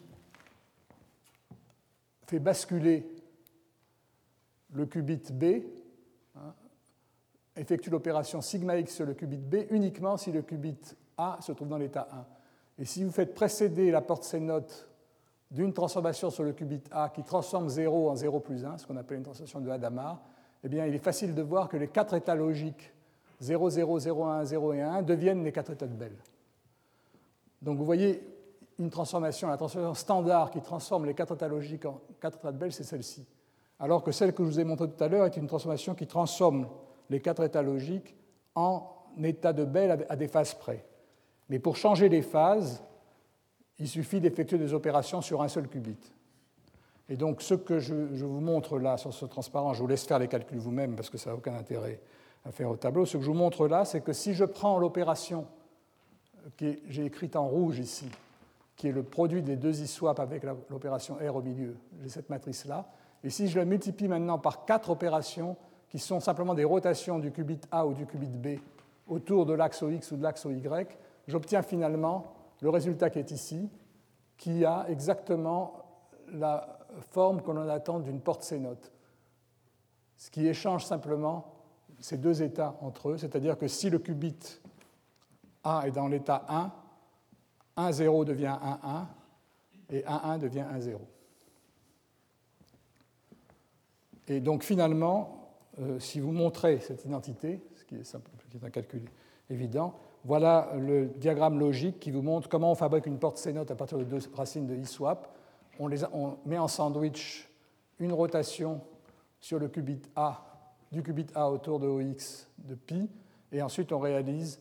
fait basculer le qubit B, hein, effectue l'opération sigma x sur le qubit B uniquement si le qubit A se trouve dans l'état un. Et si vous faites précéder la porte C-zéro d'une transformation sur le qubit A qui transforme zéro en zéro plus un, ce qu'on appelle une transformation de Hadamard, eh bien, il est facile de voir que les quatre états logiques zéro, zéro, zéro, un, zéro et un deviennent les quatre états de Bell. Donc vous voyez une transformation, la transformation standard qui transforme les quatre états logiques en quatre états de Bell, c'est celle-ci. Alors que celle que je vous ai montrée tout à l'heure est une transformation qui transforme les quatre états logiques en états de Bell à des phases près. Mais pour changer les phases, il suffit d'effectuer des opérations sur un seul qubit. Et donc ce que je, je vous montre là sur ce transparent, je vous laisse faire les calculs vous-même parce que ça n'a aucun intérêt à faire au tableau. Ce que je vous montre là, c'est que si je prends l'opération que j'ai écrite en rouge ici, qui est le produit des deux I-swap avec l'opération R au milieu, j'ai cette matrice-là, et si je la multiplie maintenant par quatre opérations qui sont simplement des rotations du qubit A ou du qubit B autour de l'axe O X ou de l'axe O Y, j'obtiens finalement le résultat qui est ici, qui a exactement la forme qu'on en attend d'une porte C-zéro, ce qui échange simplement ces deux états entre eux, c'est-à-dire que si le qubit A est dans l'état un, un, zéro devient un, un, et un, un devient un, zéro. Et donc finalement, euh, si vous montrez cette identité, ce qui est, simple, qui est un calcul évident, voilà le diagramme logique qui vous montre comment on fabrique une porte C-note à partir de deux racines de I swap. On, les a, on met en sandwich une rotation sur le qubit A, du qubit A autour de O X de pi, et ensuite on réalise,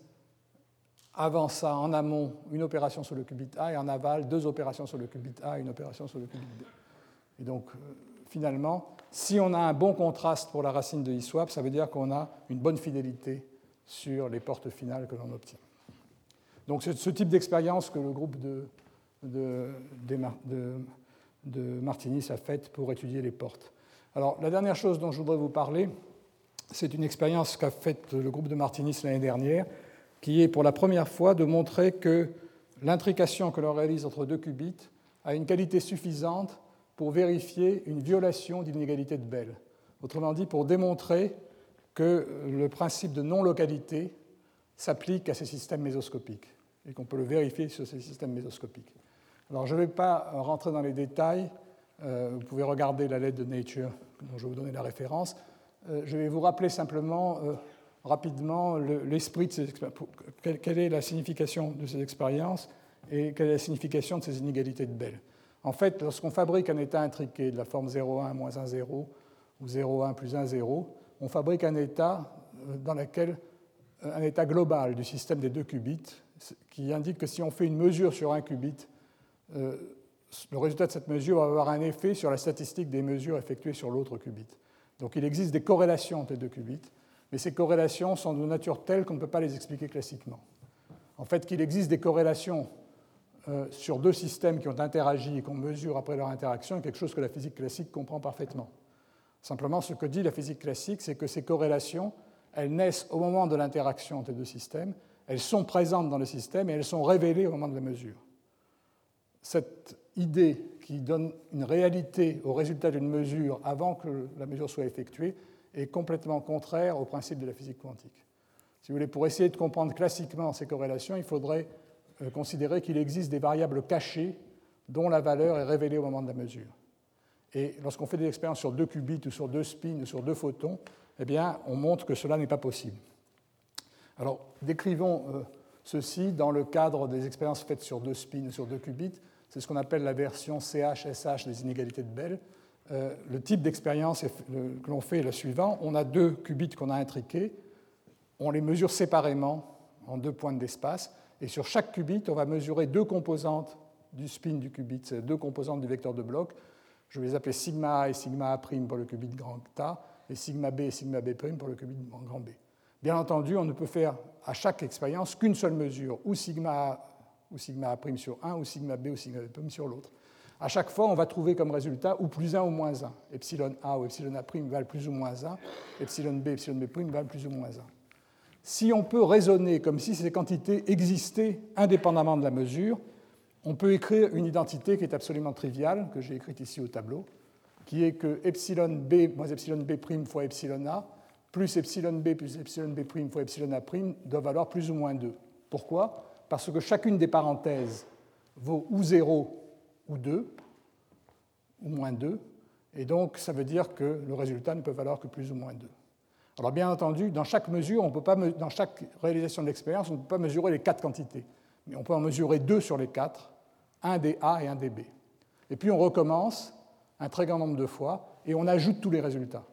avant ça, en amont, une opération sur le qubit A, et en aval, deux opérations sur le qubit A et une opération sur le qubit B. Et donc, euh, finalement, si on a un bon contraste pour la racine de I swap, ça veut dire qu'on a une bonne fidélité sur les portes finales que l'on obtient. Donc, c'est ce type d'expérience que le groupe de, de, de, de Martinis a faite pour étudier les portes. Alors, la dernière chose dont je voudrais vous parler, c'est une expérience qu'a faite le groupe de Martinis l'année dernière, qui est pour la première fois de montrer que l'intrication que l'on réalise entre deux qubits a une qualité suffisante pour vérifier une violation d'une inégalité de Bell. Autrement dit, pour démontrer que le principe de non-localité s'applique à ces systèmes mésoscopiques et qu'on peut le vérifier sur ces systèmes mésoscopiques. Alors, je ne vais pas rentrer dans les détails. Euh, vous pouvez regarder la lettre de Nature dont je vais vous donner la référence. Euh, je vais vous rappeler simplement euh, rapidement l'esprit de ces expériences. Quelle est la signification de ces expériences et quelle est la signification de ces inégalités de Bell. En fait, lorsqu'on fabrique un état intriqué de la forme zéro un moins un zéro ou zéro un plus un zéro, on fabrique un état dans lequel un état global du système des deux qubits qui indique que si on fait une mesure sur un qubit, euh, le résultat de cette mesure va avoir un effet sur la statistique des mesures effectuées sur l'autre qubit. Donc il existe des corrélations entre les deux qubits, mais ces corrélations sont de nature telle qu'on ne peut pas les expliquer classiquement. En fait, qu'il existe des corrélations euh, sur deux systèmes qui ont interagi et qu'on mesure après leur interaction est quelque chose que la physique classique comprend parfaitement. Simplement, ce que dit la physique classique, c'est que ces corrélations, elles naissent au moment de l'interaction entre les deux systèmes, elles sont présentes dans le système et elles sont révélées au moment de la mesure. Cette idée qui donne une réalité au résultat d'une mesure avant que la mesure soit effectuée est complètement contraire au principe de la physique quantique. Si vous voulez, pour essayer de comprendre classiquement ces corrélations, il faudrait considérer qu'il existe des variables cachées dont la valeur est révélée au moment de la mesure. Et lorsqu'on fait des expériences sur deux qubits ou sur deux spins ou sur deux photons, eh bien, on montre que cela n'est pas possible. Alors, décrivons euh, ceci dans le cadre des expériences faites sur deux spins ou sur deux qubits. C'est ce qu'on appelle la version C H S H des inégalités de Bell. Euh, le type d'expérience que l'on fait est le suivant. On a deux qubits qu'on a intriqués. On les mesure séparément en deux points d'espace. Et sur chaque qubit, on va mesurer deux composantes du spin du qubit, c'est deux composantes du vecteur de bloc. Je vais les appeler sigma A et sigma A' pour le qubit grand A, et sigma B et sigma B' pour le qubit grand B. Bien entendu, on ne peut faire à chaque expérience qu'une seule mesure, ou sigma A ou sigma A' sur un, ou sigma B ou sigma B' sur l'autre. À chaque fois, on va trouver comme résultat ou plus un ou moins un. Epsilon A ou epsilon A' valent plus ou moins un, epsilon B, epsilon B' valent plus ou moins un. Si on peut raisonner comme si ces quantités existaient indépendamment de la mesure, on peut écrire une identité qui est absolument triviale, que j'ai écrite ici au tableau, qui est que epsilon B moins epsilon B' fois epsilon A plus epsilon B plus epsilon B' fois epsilon A' doivent valoir plus ou moins deux. Pourquoi ? Parce que chacune des parenthèses vaut ou zéro ou deux, ou moins deux, et donc ça veut dire que le résultat ne peut valoir que plus ou moins deux. Alors bien entendu, dans chaque mesure, on peut pas, dans chaque réalisation de l'expérience, on ne peut pas mesurer les quatre quantités, mais on peut en mesurer deux sur les quatre, un des A et un des B. Et puis on recommence un très grand nombre de fois et on ajoute tous les résultats.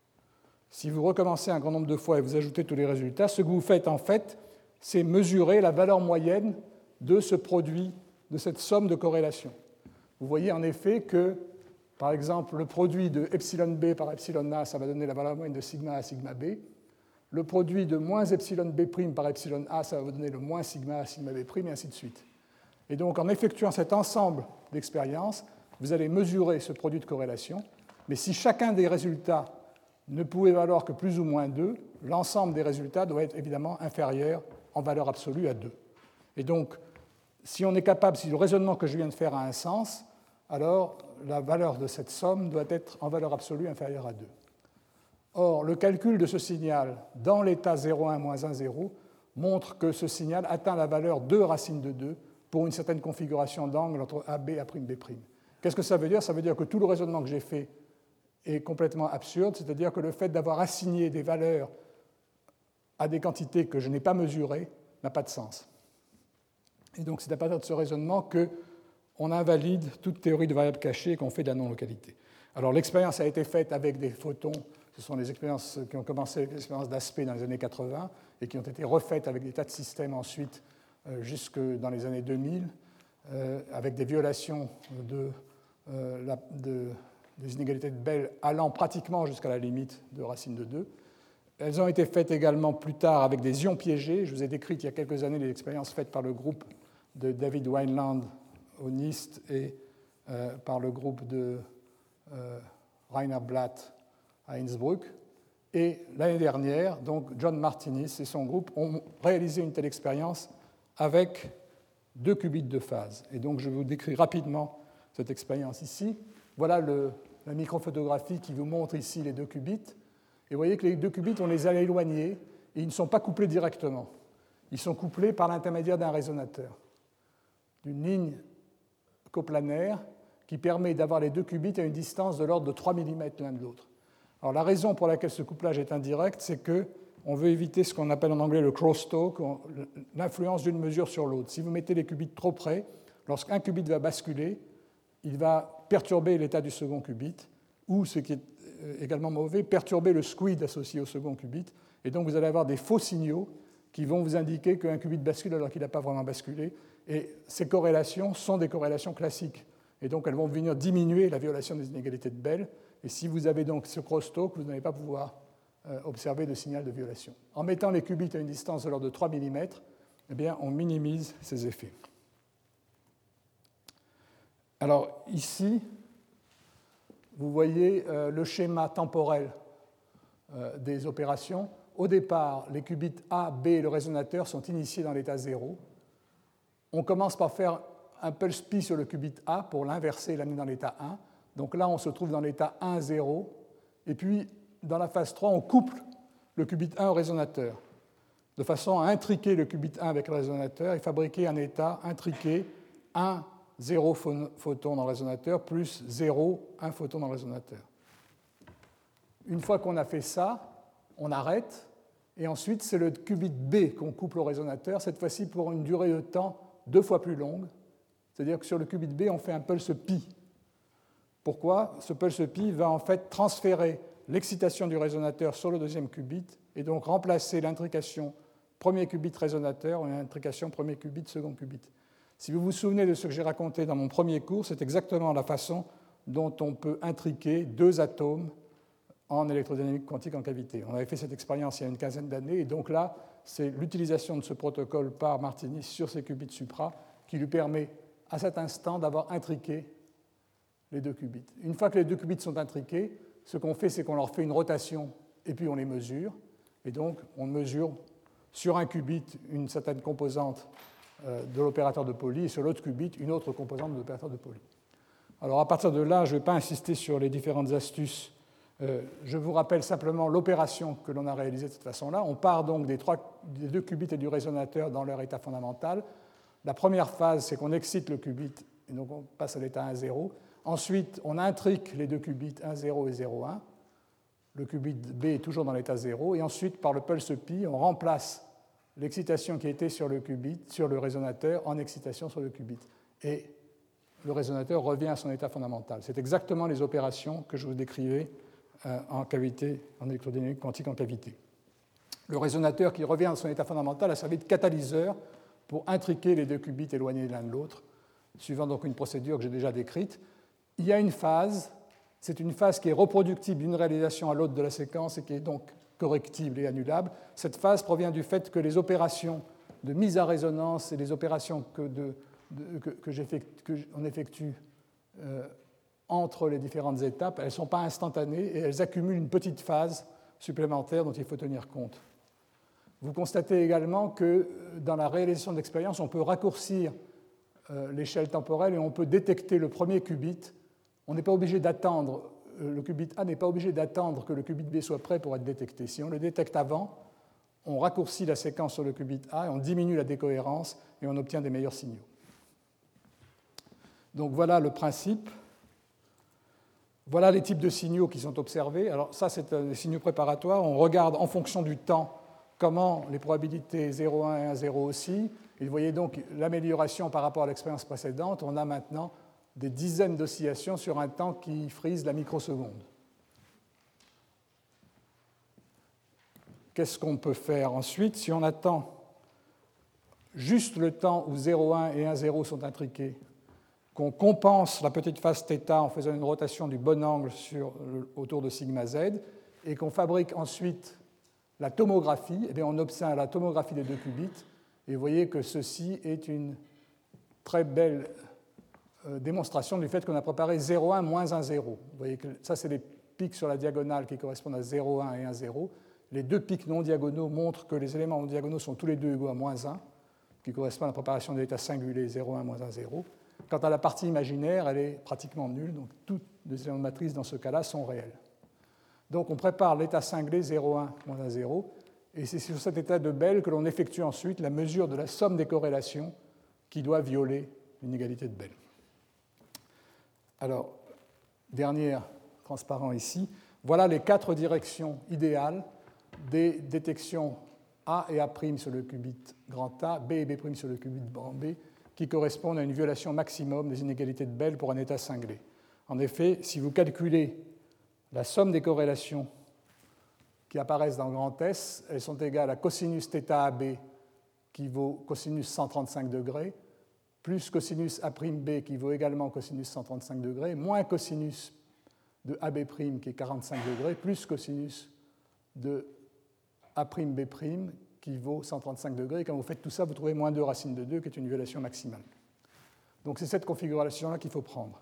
Si vous recommencez un grand nombre de fois et vous ajoutez tous les résultats, ce que vous faites en fait, c'est mesurer la valeur moyenne de ce produit, de cette somme de corrélations. Vous voyez en effet que, par exemple, le produit de epsilon B par epsilon A, ça va donner la valeur moyenne de sigma A, sigma B. Le produit de moins epsilon B' par epsilon A, ça va vous donner le moins sigma A, sigma B', et ainsi de suite. Et donc, en effectuant cet ensemble d'expériences, vous allez mesurer ce produit de corrélation, mais si chacun des résultats ne pouvait valoir que plus ou moins deux, l'ensemble des résultats doit être évidemment inférieur en valeur absolue à deux. Et donc, si on est capable, si le raisonnement que je viens de faire a un sens, alors la valeur de cette somme doit être en valeur absolue inférieure à deux. Or, le calcul de ce signal dans l'état zéro un moins un zéro montre que ce signal atteint la valeur deux racine de deux pour une certaine configuration d'angle entre A B et A', B'. Qu'est-ce que ça veut dire ? Ça veut dire que tout le raisonnement que j'ai fait est complètement absurde, c'est-à-dire que le fait d'avoir assigné des valeurs à des quantités que je n'ai pas mesurées n'a pas de sens. Et donc c'est à partir de ce raisonnement qu'on invalide toute théorie de variables cachées et qu'on fait de la non-localité. Alors l'expérience a été faite avec des photons, ce sont les expériences qui ont commencé avec l'expérience d'Aspect dans les années quatre-vingts et qui ont été refaites avec des tas de systèmes ensuite euh, jusque dans les années deux mille, euh, avec des violations de, euh, la, de, des inégalités de Bell allant pratiquement jusqu'à la limite de racine de deux. Elles ont été faites également plus tard avec des ions piégés. Je vous ai décrit il y a quelques années les expériences faites par le groupe de David Wineland au NIST et euh, par le groupe de euh, Rainer Blatt à Innsbruck. Et l'année dernière, donc John Martinis et son groupe ont réalisé une telle expérience avec deux qubits de phase. Et donc je vous décris rapidement cette expérience ici. Voilà le, la microphotographie qui vous montre ici les deux qubits. Et vous voyez que les deux qubits, on les a éloignés et ils ne sont pas couplés directement. Ils sont couplés par l'intermédiaire d'un résonateur, d'une ligne coplanaire qui permet d'avoir les deux qubits à une distance de l'ordre de trois millimètres l'un de l'autre. Alors la raison pour laquelle ce couplage est indirect, c'est qu'on veut éviter ce qu'on appelle en anglais le crosstalk, l'influence d'une mesure sur l'autre. Si vous mettez les qubits trop près, lorsqu'un qubit va basculer, il va perturber l'état du second qubit, ou, ce qui est également mauvais, perturber le squid associé au second qubit, et donc vous allez avoir des faux signaux qui vont vous indiquer qu'un qubit bascule alors qu'il n'a pas vraiment basculé, et ces corrélations sont des corrélations classiques, et donc elles vont venir diminuer la violation des inégalités de Bell, et si vous avez donc ce crosstalk, vous n'allez pas pouvoir euh, observer de signal de violation. En mettant les qubits à une distance de l'ordre de trois millimètres, eh bien, on minimise ces effets. Alors ici, vous voyez euh, le schéma temporel euh, des opérations. Au départ, les qubits A, B et le résonateur sont initiés dans l'état zéro. On commence par faire un pulse pi sur le qubit A pour l'inverser et l'amener dans l'état un. Donc là, on se trouve dans l'état un zéro. Et puis, dans la phase trois, on couple le qubit un au résonateur, de façon à intriquer le qubit un avec le résonateur et fabriquer un état intriqué un, zéro photon dans le résonateur, plus zéro, un photon dans le résonateur. Une fois qu'on a fait ça, on arrête, et ensuite c'est le qubit B qu'on couple au résonateur, cette fois-ci pour une durée de temps deux fois plus longue. C'est-à-dire que sur le qubit B, on fait un pulse pi. Pourquoi ? Ce pulse pi va en fait transférer l'excitation du résonateur sur le deuxième qubit, et donc remplacer l'intrication premier qubit résonateur ou l'intrication premier qubit second qubit. Si vous vous souvenez de ce que j'ai raconté dans mon premier cours, c'est exactement la façon dont on peut intriquer deux atomes en électrodynamique quantique en cavité. On avait fait cette expérience il y a une quinzaine d'années, et donc là, c'est l'utilisation de ce protocole par Martinis sur ces qubits supra qui lui permet à cet instant d'avoir intriqué les deux qubits. Une fois que les deux qubits sont intriqués, ce qu'on fait, c'est qu'on leur fait une rotation et puis on les mesure. Et donc, on mesure sur un qubit une certaine composante de l'opérateur de Pauli et sur l'autre qubit une autre composante de l'opérateur de Pauli. Alors à partir de là, je ne vais pas insister sur les différentes astuces. Euh, je vous rappelle simplement l'opération que l'on a réalisée de cette façon-là. On part donc des, trois, des deux qubits et du résonateur dans leur état fondamental. La première phase, c'est qu'on excite le qubit et donc on passe à l'état un zéro. Ensuite, on intrique les deux qubits un zéro et zéro un. Le qubit B est toujours dans l'état zéro. Et ensuite, par le pulse pi, on remplace l'excitation qui était sur le qubit, sur le résonateur, en excitation sur le qubit. Et le résonateur revient à son état fondamental. C'est exactement les opérations que je vous décrivais euh, en cavité, en électrodynamique quantique en cavité. Le résonateur qui revient à son état fondamental a servi de catalyseur pour intriquer les deux qubits éloignés l'un de l'autre, suivant donc une procédure que j'ai déjà décrite. Il y a une phase, c'est une phase qui est reproductible d'une réalisation à l'autre de la séquence et qui est donc correctible et annulable. Cette phase provient du fait que les opérations de mise à résonance et les opérations que, de, de, que, que, que on effectue euh, entre les différentes étapes, elles ne sont pas instantanées et elles accumulent une petite phase supplémentaire dont il faut tenir compte. Vous constatez également que dans la réalisation de l'expérience, on peut raccourcir euh, l'échelle temporelle et on peut détecter le premier qubit. On n'est pas obligé d'attendre, le qubit A n'est pas obligé d'attendre que le qubit B soit prêt pour être détecté. Si on le détecte avant, on raccourcit la séquence sur le qubit A et on diminue la décohérence et on obtient des meilleurs signaux. Donc voilà le principe. Voilà les types de signaux qui sont observés. Alors ça, c'est des signaux préparatoires. On regarde en fonction du temps comment les probabilités zéro un et un zéro aussi. Et vous voyez donc l'amélioration par rapport à l'expérience précédente. On a maintenant des dizaines d'oscillations sur un temps qui frise la microseconde. Qu'est-ce qu'on peut faire ensuite? Si on attend juste le temps où zéro un et un zéro sont intriqués, qu'on compense la petite phase θ en faisant une rotation du bon angle sur, autour de sigma z, et qu'on fabrique ensuite la tomographie, eh bien on obtient la tomographie des deux qubits, et vous voyez que ceci est une très belle euh, démonstration du fait qu'on a préparé zéro un moins un zéro. Vous voyez que ça, c'est les pics sur la diagonale qui correspondent à zéro un et un zéro. Les deux pics non diagonaux montrent que les éléments non diagonaux sont tous les deux égaux à moins un, qui correspond à la préparation de l'état singulier zéro un moins un zéro. Quant à la partie imaginaire, elle est pratiquement nulle, donc tous les éléments de matrice dans ce cas-là sont réels. Donc on prépare l'état singulier zéro un moins un zéro, et c'est sur cet état de Bell que l'on effectue ensuite la mesure de la somme des corrélations qui doit violer l'inégalité de Bell. Alors, dernier transparent ici, voilà les quatre directions idéales des détections A et A' sur le qubit grand A, B et B' sur le qubit grand B, qui correspondent à une violation maximum des inégalités de Bell pour un état cinglé. En effet, si vous calculez la somme des corrélations qui apparaissent dans grand S, elles sont égales à cosinus θ A B qui vaut cosinus cent trente-cinq degrés, plus cosinus A'B qui vaut également cosinus cent trente-cinq degrés, moins cosinus de A B' qui est quarante-cinq degrés, plus cosinus de A'B' qui vaut cent trente-cinq degrés. Et quand vous faites tout ça, vous trouvez moins deux racine de deux, qui est une violation maximale. Donc c'est cette configuration-là qu'il faut prendre.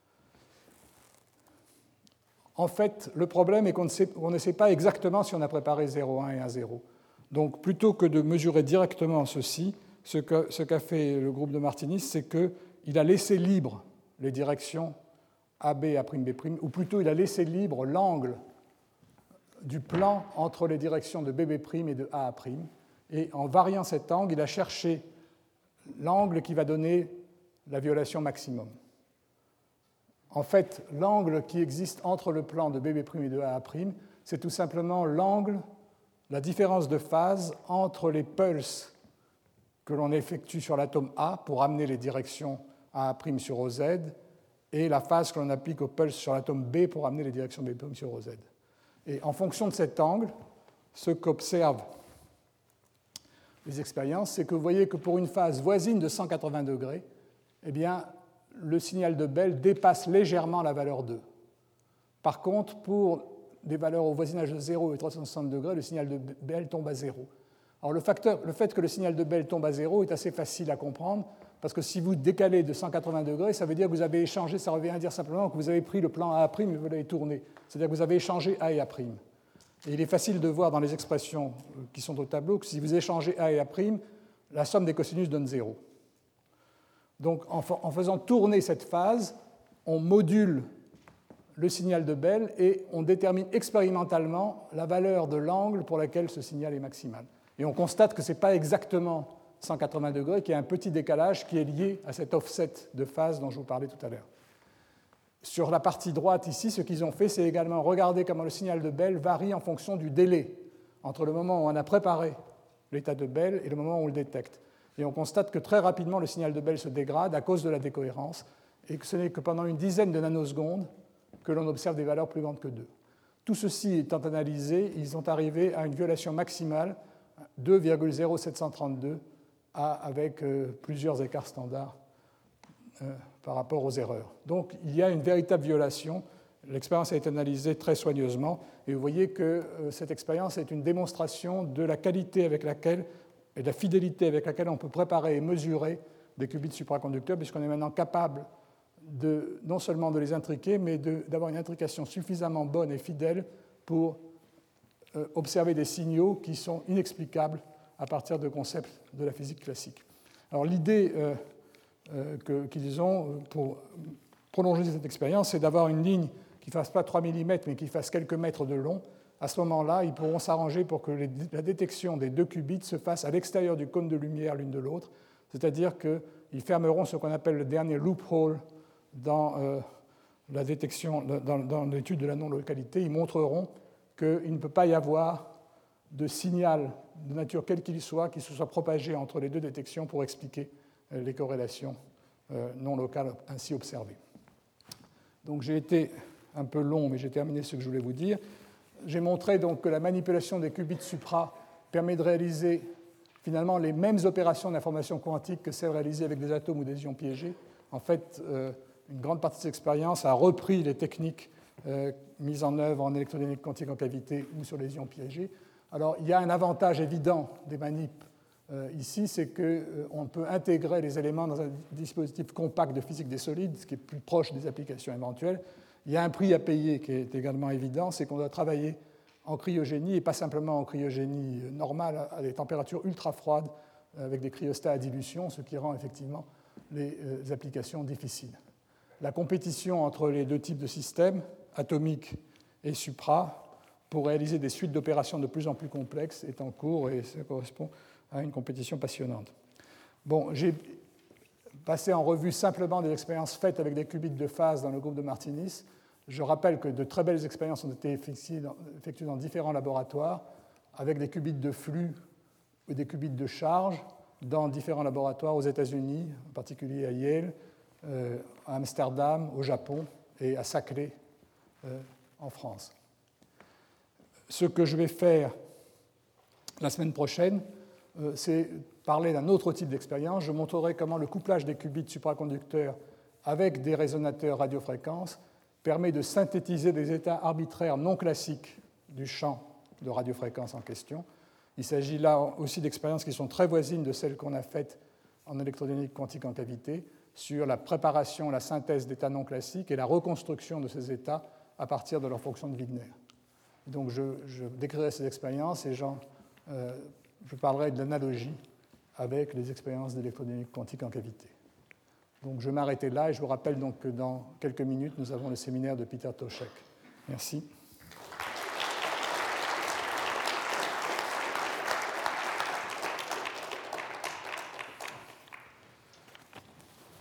En fait, le problème est qu'on ne sait, on ne sait pas exactement si on a préparé zéro un et un zéro. Donc plutôt que de mesurer directement ceci, ce qu'a ce qu'a fait le groupe de Martinis, c'est qu'il a laissé libre les directions A B, A', B', ou plutôt il a laissé libre l'angle du plan entre les directions de B B' et de A A'. Et en variant cet angle, il a cherché l'angle qui va donner la violation maximum. En fait, l'angle qui existe entre le plan de B B' et de A A', c'est tout simplement l'angle, la différence de phase entre les pulses que l'on effectue sur l'atome A pour amener les directions A A' sur O Z et la phase que l'on applique aux pulses sur l'atome B pour amener les directions B B' sur O Z. Et en fonction de cet angle, ce qu'observent les expériences, c'est que vous voyez que pour une phase voisine de cent quatre-vingts degrés, eh bien, le signal de Bell dépasse légèrement la valeur deux. Par contre, pour des valeurs au voisinage de zéro et trois cent soixante degrés, le signal de Bell tombe à zéro. Alors le, facteur, le fait que le signal de Bell tombe à zéro est assez facile à comprendre, parce que si vous décalez de cent quatre-vingts degrés, ça veut dire que vous avez échangé, ça revient à dire simplement que vous avez pris le plan A A' et vous l'avez tourné. C'est-à-dire que vous avez échangé A et A'. Et il est facile de voir dans les expressions qui sont au tableau que si vous échangez A et A', la somme des cosinus donne zéro. Donc en faisant tourner cette phase, on module le signal de Bell et on détermine expérimentalement la valeur de l'angle pour laquelle ce signal est maximal. Et on constate que ce n'est pas exactement cent quatre-vingts degrés, qu'il y a un petit décalage qui est lié à cet offset de phase dont je vous parlais tout à l'heure. Sur la partie droite ici, ce qu'ils ont fait, c'est également regarder comment le signal de Bell varie en fonction du délai entre le moment où on a préparé l'état de Bell et le moment où on le détecte. Et on constate que très rapidement, le signal de Bell se dégrade à cause de la décohérence et que ce n'est que pendant une dizaine de nanosecondes que l'on observe des valeurs plus grandes que deux. Tout ceci étant analysé, ils sont arrivés à une violation maximale deux virgule zéro sept cent trente-deux avec euh, plusieurs écarts standards euh, par rapport aux erreurs. Donc il y a une véritable violation. L'expérience a été analysée très soigneusement et vous voyez que euh, cette expérience est une démonstration de la qualité avec laquelle et de la fidélité avec laquelle on peut préparer et mesurer des qubits supraconducteurs, puisqu'on est maintenant capable de, non seulement de les intriquer, mais de, d'avoir une intrication suffisamment bonne et fidèle pour euh, observer des signaux qui sont inexplicables à partir de concepts de la physique classique. Alors l'idée euh, euh, que, qu'ils ont pour prolonger cette expérience, c'est d'avoir une ligne qui ne fasse pas trois millimètres, mais qui fasse quelques mètres de long. À ce moment-là, ils pourront s'arranger pour que les, la détection des deux qubits se fasse à l'extérieur du cône de lumière l'une de l'autre, c'est-à-dire qu'ils fermeront ce qu'on appelle le dernier loophole dans euh, la détection, dans, dans l'étude de la non-localité, ils montreront qu'il ne peut pas y avoir de signal de nature quelle qu'il soit qui se soit propagé entre les deux détections pour expliquer les corrélations non locales ainsi observées. Donc j'ai été un peu long, mais j'ai terminé ce que je voulais vous dire. J'ai montré donc que la manipulation des qubits supra permet de réaliser finalement les mêmes opérations d'information quantique que celles réalisées avec des atomes ou des ions piégés. En fait, euh, une grande partie de cette expérience a repris les techniques euh, mises en œuvre en électrodynamique quantique en cavité ou sur les ions piégés. Alors, il y a un avantage évident des manips euh, ici, c'est qu'on euh, peut intégrer les éléments dans un dispositif compact de physique des solides, ce qui est plus proche des applications éventuelles. Il y a un prix à payer qui est également évident, c'est qu'on doit travailler en cryogénie, et pas simplement en cryogénie normale, à des températures ultra froides, avec des cryostats à dilution, ce qui rend effectivement les euh, applications difficiles. La compétition entre les deux types de systèmes, atomiques et supra, pour réaliser des suites d'opérations de plus en plus complexes, est en cours, et ça correspond à une compétition passionnante. Bon, j'ai passé en revue simplement des expériences faites avec des qubits de phase dans le groupe de Martinis. Je rappelle que de très belles expériences ont été effectuées dans, effectuées dans différents laboratoires, avec des qubits de flux ou des qubits de charge dans différents laboratoires aux États-Unis, en particulier à Yale, euh, à Amsterdam, au Japon et à Saclay, euh, en France. Ce que je vais faire la semaine prochaine, euh, c'est parler d'un autre type d'expérience. Je montrerai comment le couplage des qubits supraconducteurs avec des résonateurs radiofréquences permet de synthétiser des états arbitraires non classiques du champ de radiofréquence en question. Il s'agit là aussi d'expériences qui sont très voisines de celles qu'on a faites en électrodynamique quantique en cavité sur la préparation, la synthèse d'états non classiques et la reconstruction de ces états à partir de leur fonction de Wigner. Donc je, je décrirai ces expériences et j'en, euh, je parlerai de l'analogie avec les expériences d'électrodynamique quantique en cavité. Donc je vais m'arrêter là et je vous rappelle donc que dans quelques minutes, nous avons le séminaire de Peter Toshek. Merci.